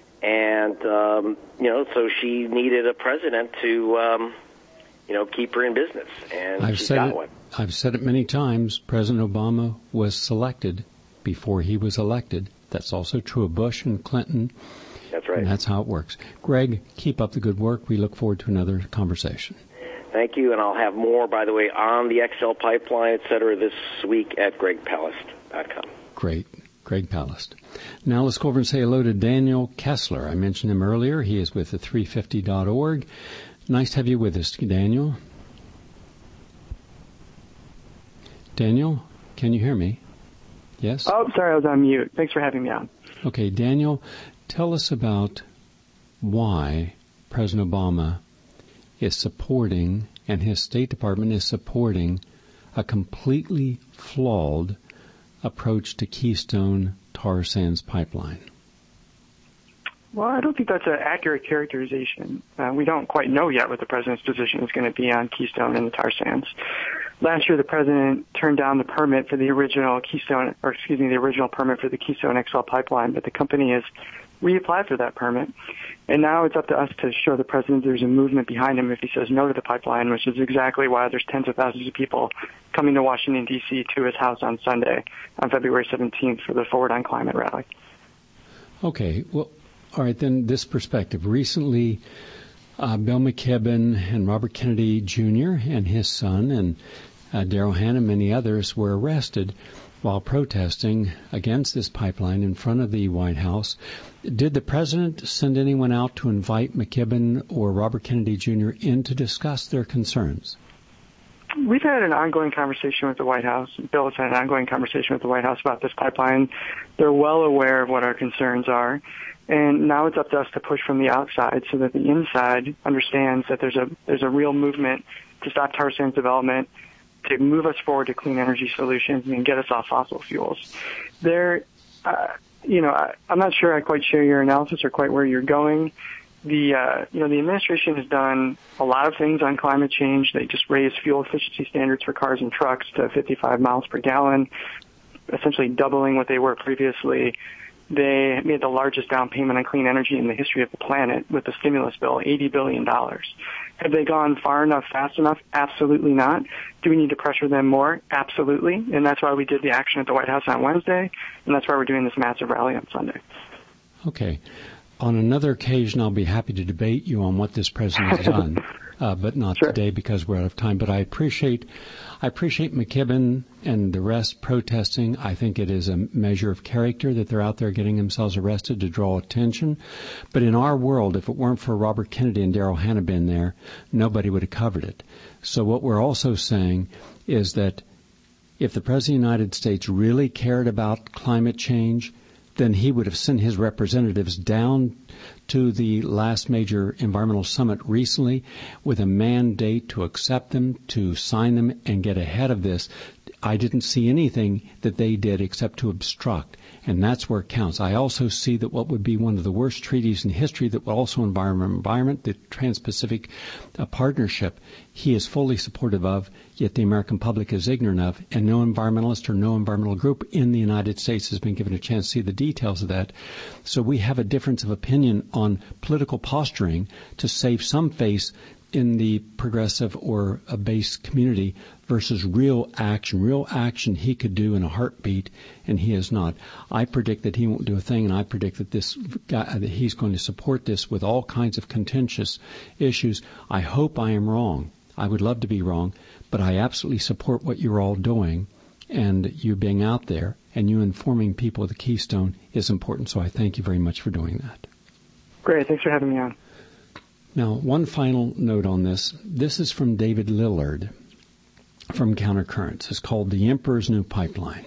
Speaker 5: and um, you know, so she needed a president to Um, you know, keep her in business, and
Speaker 2: I've
Speaker 5: she's
Speaker 2: said
Speaker 5: got
Speaker 2: it,
Speaker 5: one.
Speaker 2: I've said it many times. President Obama was selected before he was elected. That's also true of Bush and Clinton.
Speaker 5: That's right.
Speaker 2: And that's how it works. Greg, keep up the good work. We look forward to another conversation.
Speaker 5: Thank you, and I'll have more, by the way, on the X L pipeline, et cetera, this week at greg palast dot com.
Speaker 2: Great. Greg Palast. Now let's go over and say hello to Daniel Kessler. I mentioned him earlier. He is with the three fifty dot org. Nice to have you with us, Daniel. Daniel, can you hear me? Yes?
Speaker 6: Oh, sorry, I was on mute. Thanks for having me on.
Speaker 2: Okay, Daniel, tell us about why President Obama is supporting, and his State Department is supporting, a completely flawed approach to Keystone tar sands pipeline.
Speaker 6: Well, I don't think that's an accurate characterization. Uh, we don't quite know yet what the president's position is going to be on Keystone and the tar sands. Last year, the president turned down the permit for the original Keystone, or excuse me, the original permit for the Keystone X L pipeline, but the company has reapplied for that permit. And now it's up to us to show the president there's a movement behind him if he says no to the pipeline, which is exactly why there's tens of thousands of people coming to Washington, D C to his house on Sunday, on February seventeenth, for the Forward on Climate rally.
Speaker 2: Okay, well, all right, then this perspective. Recently, uh, Bill McKibben and Robert Kennedy Junior and his son and uh, Daryl Hannah and many others were arrested while protesting against this pipeline in front of the White House. Did the president send anyone out to invite McKibben or Robert Kennedy Junior in to discuss their concerns?
Speaker 6: We've had an ongoing conversation with the White House. Bill has had an ongoing conversation with the White House about this pipeline. They're well aware of what our concerns are. And now it's up to us to push from the outside so that the inside understands that there's a there's a real movement to stop tar sands development, to move us forward to clean energy solutions and get us off fossil fuels. There, uh, you know, I, I'm not sure I quite share your analysis or quite where you're going. The, uh, you know, the administration has done a lot of things on climate change. They just raised fuel efficiency standards for cars and trucks to fifty-five miles per gallon, essentially doubling what they were previously. They made the largest down payment on clean energy in the history of the planet with the stimulus bill, eighty billion dollars. Have they gone far enough, fast enough? Absolutely not. Do we need to pressure them more? Absolutely. And that's why we did the action at the White House on Wednesday, and that's why we're doing this massive rally on Sunday.
Speaker 2: Okay. On another occasion, I'll be happy to debate you on what this president has done, uh, but not
Speaker 6: sure.
Speaker 2: today because we're out of time. But I appreciate, I appreciate McKibben and the rest protesting. I think it is a measure of character that they're out there getting themselves arrested to draw attention. But in our world, if it weren't for Robert Kennedy and Daryl Hannah being there, nobody would have covered it. So what we're also saying is that if the President of the United States really cared about climate change, then he would have sent his representatives down to the last major environmental summit recently with a mandate to accept them, to sign them, and get ahead of this. I didn't see anything that they did except to obstruct, and that's where it counts. I also see that what would be one of the worst treaties in history that would also environment, environment the Trans-Pacific uh, Partnership, he is fully supportive of, yet the American public is ignorant of, and no environmentalist or no environmental group in the United States has been given a chance to see the details of that. So we have a difference of opinion on political posturing to save some face in the progressive or a base community versus real action. Real action he could do in a heartbeat, and he has not. I predict that he won't do a thing, and I predict that this guy, that he's going to support this with all kinds of contentious issues. I hope I am wrong. I would love to be wrong, but I absolutely support what you're all doing, and you being out there and you informing people of the Keystone is important. So I thank you very much for doing that.
Speaker 6: Great. Thanks for having me on.
Speaker 2: Now, one final note on this. This is from David Lillard from Countercurrents. It's called The Emperor's New Pipeline.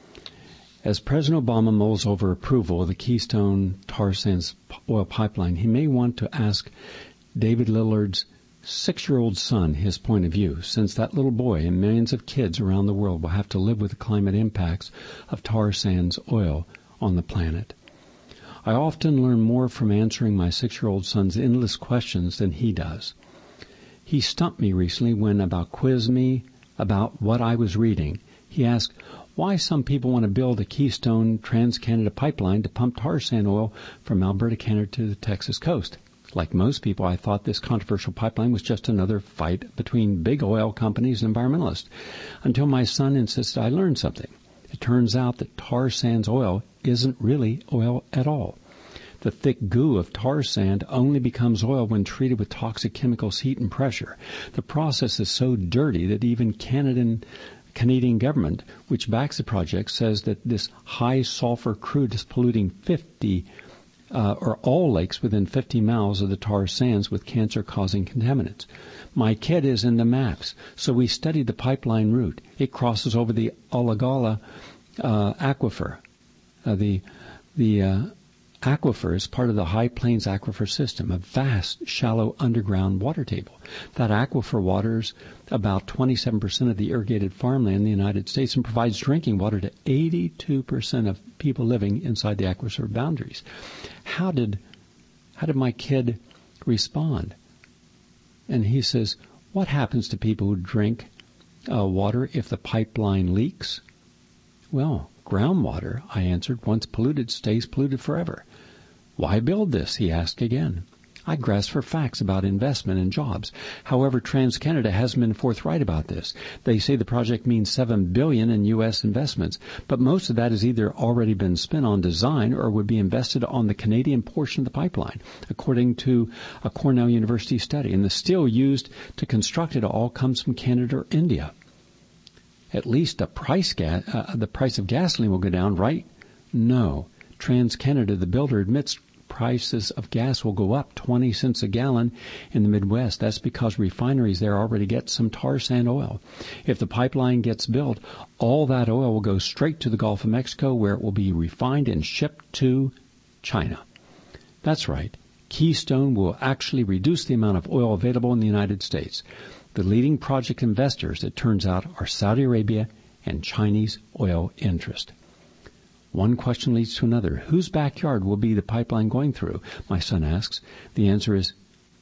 Speaker 2: As President Obama mulls over approval of the Keystone tar sands oil pipeline, he may want to ask David Lillard's six-year-old son his point of view, since that little boy and millions of kids around the world will have to live with the climate impacts of tar sands oil on the planet. I often learn more from answering my six-year-old son's endless questions than he does. He stumped me recently when about quizzed me about what I was reading. He asked why some people want to build a Keystone Trans-Canada pipeline to pump tar sand oil from Alberta, Canada to the Texas coast. Like most people, I thought this controversial pipeline was just another fight between big oil companies and environmentalists, until my son insisted I learn something. It turns out that tar sands oil isn't really oil at all. The thick goo of tar sand only becomes oil when treated with toxic chemicals, heat, and pressure. The process is so dirty that even Canadian, Canadian government, which backs the project, says that this high sulfur crude is polluting fifty uh, or all lakes within fifty miles of the tar sands with cancer-causing contaminants. My kid is into maps, so we studied the pipeline route. It crosses over the Olagala uh, aquifer. Uh, the the uh, aquifer is part of the High Plains Aquifer System, a vast, shallow underground water table. That aquifer waters about twenty-seven percent of the irrigated farmland in the United States and provides drinking water to eighty-two percent of people living inside the aquifer boundaries. How did, how did my kid respond? And he says, what happens to people who drink uh, water if the pipeline leaks? Well, groundwater, I answered, once polluted stays polluted forever. Why build this? He asked again. I grasped for facts about investment and jobs. However, TransCanada hasn't been forthright about this. They say the project means seven billion dollars in U S investments, but most of that has either already been spent on design or would be invested on the Canadian portion of the pipeline, according to a Cornell University study. And the steel used to construct it all comes from Canada or India. At least the price, ga- uh, the price of gasoline will go down, right? No. TransCanada, the builder, admits prices of gas will go up twenty cents a gallon in the Midwest. That's because refineries there already get some tar sand oil. If the pipeline gets built, all that oil will go straight to the Gulf of Mexico, where it will be refined and shipped to China. That's right. Keystone will actually reduce the amount of oil available in the United States. The leading project investors, it turns out, are Saudi Arabia and Chinese oil interest. One question leads to another. Whose backyard will be the pipeline going through? My son asks. The answer is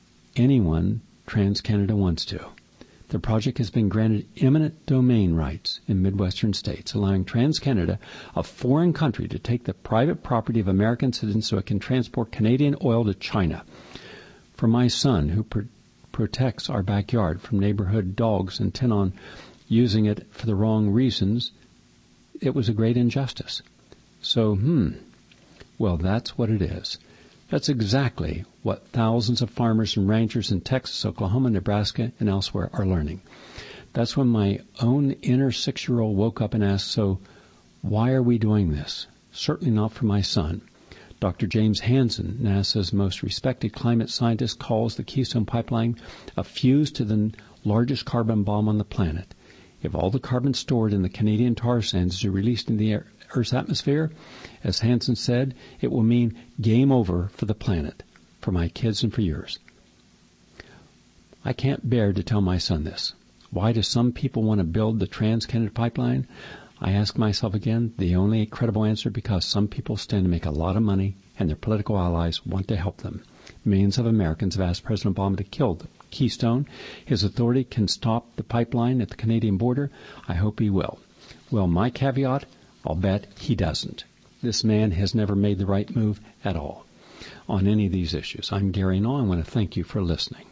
Speaker 2: anyone TransCanada wants to. The project has been granted eminent domain rights in Midwestern states, allowing TransCanada, a foreign country, to take the private property of American citizens so it can transport Canadian oil to China. For my son, who pr- protects our backyard from neighborhood dogs intent on using it for the wrong reasons, it was a great injustice. So, hmm, well, that's what it is. That's exactly what thousands of farmers and ranchers in Texas, Oklahoma, Nebraska, and elsewhere are learning. That's when my own inner six-year-old woke up and asked, so why are we doing this? Certainly not for my son. Doctor James Hansen, NASA's most respected climate scientist, calls the Keystone Pipeline a fuse to the largest carbon bomb on the planet. If all the carbon stored in the Canadian tar sands is released in the air, Earth's atmosphere, as Hansen said, it will mean game over for the planet, for my kids and for yours. I can't bear to tell my son this. Why do some people want to build the TransCanada pipeline? I ask myself again, the only credible answer, because some people stand to make a lot of money and their political allies want to help them. Millions of Americans have asked President Obama to kill the Keystone. His authority can stop the pipeline at the Canadian border. I hope he will. Well, my caveat, I'll bet he doesn't. This man has never made the right move at all on any of these issues. I'm Gary Null. I want to thank you for listening.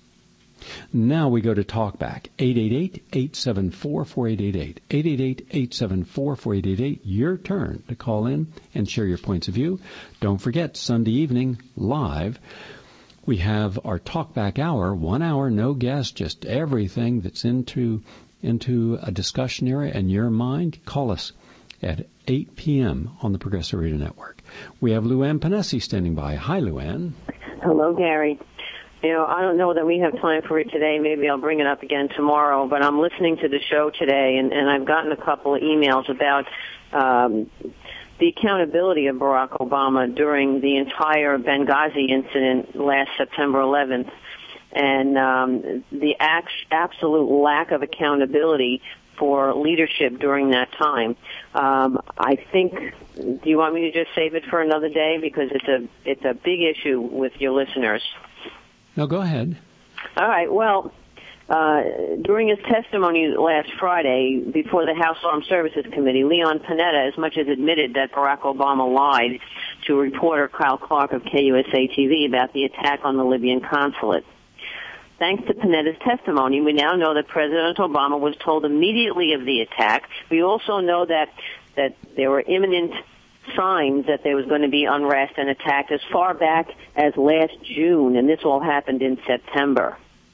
Speaker 2: Now we go to Talkback, eight eight eight, eight seven four, four eight eight eight, eight eight eight, eight seven four, four eight eight eight. Your turn to call in and share your points of view. Don't forget, Sunday evening, live, we have our Talkback hour, one hour, no guests, just everything that's into, into a discussion area and your mind. Call us at eight p.m. on the Progressive Radio Network. We have Luann Panesi standing by. Hi, Luann.
Speaker 7: Hello, Gary. You know, I don't know that we have time for it today. Maybe I'll bring it up again tomorrow. But I'm listening to the show today, and, and I've gotten a couple of emails about um, the accountability of Barack Obama during the entire Benghazi incident last September eleventh, and um, the act, absolute lack of accountability for leadership during that time. Um, I think, do you want me to just save it for another day? Because it's a it's a big issue with your listeners.
Speaker 2: No, go ahead.
Speaker 7: All right. Well, uh, during his testimony last Friday before the House Armed Services Committee, Leon Panetta as much as admitted that Barack Obama lied to reporter Kyle Clark of K U S A T V about the attack on the Libyan consulate. Thanks to Panetta's testimony, we now know that President Obama was told immediately of the attack. We also know that that there were imminent signs that there was going to be unrest and attack as far back as last June, and this all happened in September.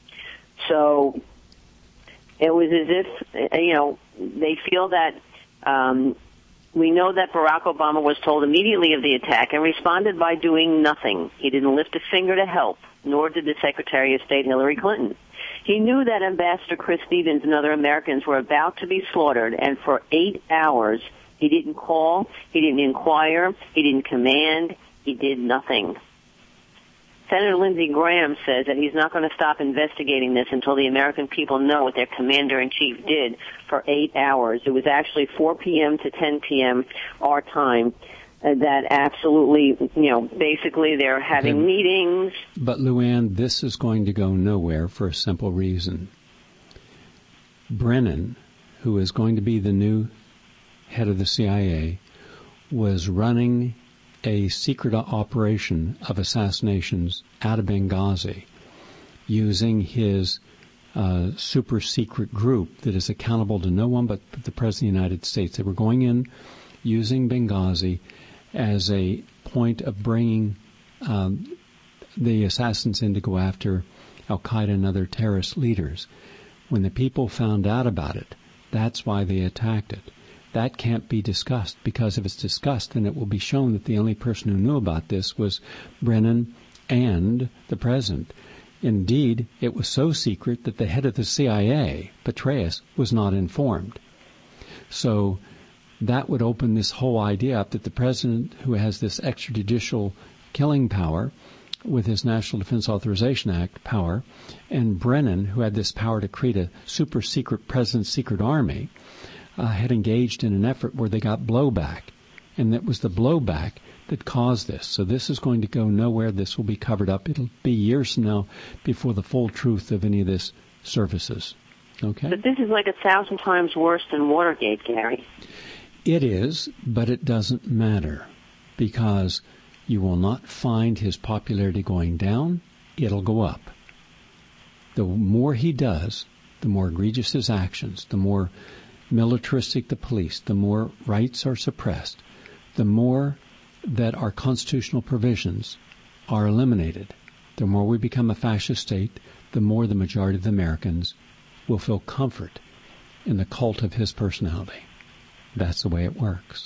Speaker 7: So it was as if, you know, they feel that um, We know that Barack Obama was told immediately of the attack and responded by doing nothing. He didn't lift a finger to help, nor did the Secretary of State Hillary Clinton. He knew that Ambassador Chris Stevens and other Americans were about to be slaughtered, and for eight hours he didn't call, he didn't inquire, he didn't command, he did nothing. Senator Lindsey Graham says that he's not going to stop investigating this until the American people know what their commander-in-chief did for eight hours. It was actually four p.m. to ten p.m. our time. Uh, that absolutely, you know, basically they're having okay. meetings.
Speaker 2: But, Luann, this is going to go nowhere for a simple reason. Brennan, who is going to be the new head of the C I A, was running a secret operation of assassinations out of Benghazi using his uh, super secret group that is accountable to no one but the President of the United States. They were going in using Benghazi as a point of bringing um, the assassins in to go after Al-Qaeda and other terrorist leaders. When the people found out about it, that's why they attacked it. That can't be discussed, because if it's discussed, then it will be shown that the only person who knew about this was Brennan and the President. Indeed, it was so secret that the head of the C I A, Petraeus, was not informed. So that would open this whole idea up that the President, who has this extrajudicial killing power with his National Defense Authorization Act power, and Brennan, who had this power to create a super secret President's secret army, Uh, had engaged in an effort where they got blowback, and that was the blowback that caused this. So this is going to go nowhere. This will be covered up. It'll be years from now before the full truth of any of this surfaces. Okay?
Speaker 7: But this is like a thousand times worse than Watergate, Gary.
Speaker 2: It is, but it doesn't matter, because you will not find his popularity going down. It'll go up. The more he does, the more egregious his actions, the more militaristic the police, the more rights are suppressed, the more that our constitutional provisions are eliminated, the more we become a fascist state, the more the majority of the Americans will feel comfort in the cult of his personality. That's the way it works.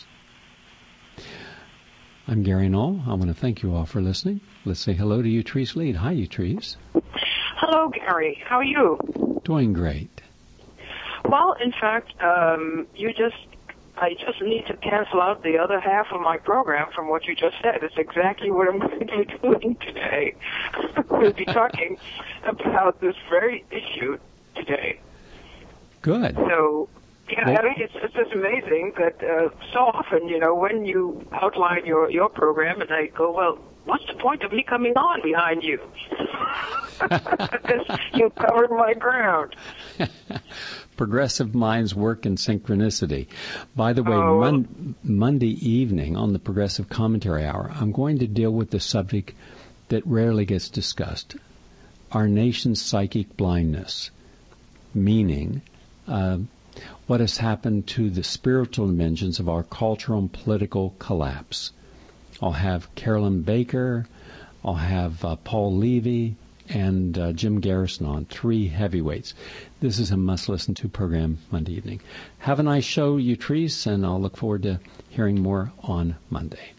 Speaker 2: I'm Gary Null. I want to thank you all for listening. Let's say hello to Utrice Lead. Hi, Utrice.
Speaker 8: Hello, Gary. How are you?
Speaker 2: Doing great.
Speaker 8: Well, in fact, um, you just, I just need to cancel out the other half of my program from what you just said. It's exactly what I'm going to be doing today. We'll be talking about this very issue today.
Speaker 2: Good.
Speaker 8: So, yeah, well, I mean, it's, it's just amazing that uh, so often, you know, when you outline your, your program and I go, well, what's the point of me coming on behind you? Because you covered my ground.
Speaker 2: Progressive minds work in synchronicity. By the way,
Speaker 8: oh.
Speaker 2: mon- Monday evening on the Progressive Commentary Hour, I'm going to deal with the subject that rarely gets discussed, our nation's psychic blindness, meaning uh, what has happened to the spiritual dimensions of our cultural and political collapse. I'll have Carolyn Baker, I'll have uh, Paul Levy, and uh, Jim Garrison on, three heavyweights. This is a must-listen-to program Monday evening. Have a nice show, Utrice, and I'll look forward to hearing more on Monday.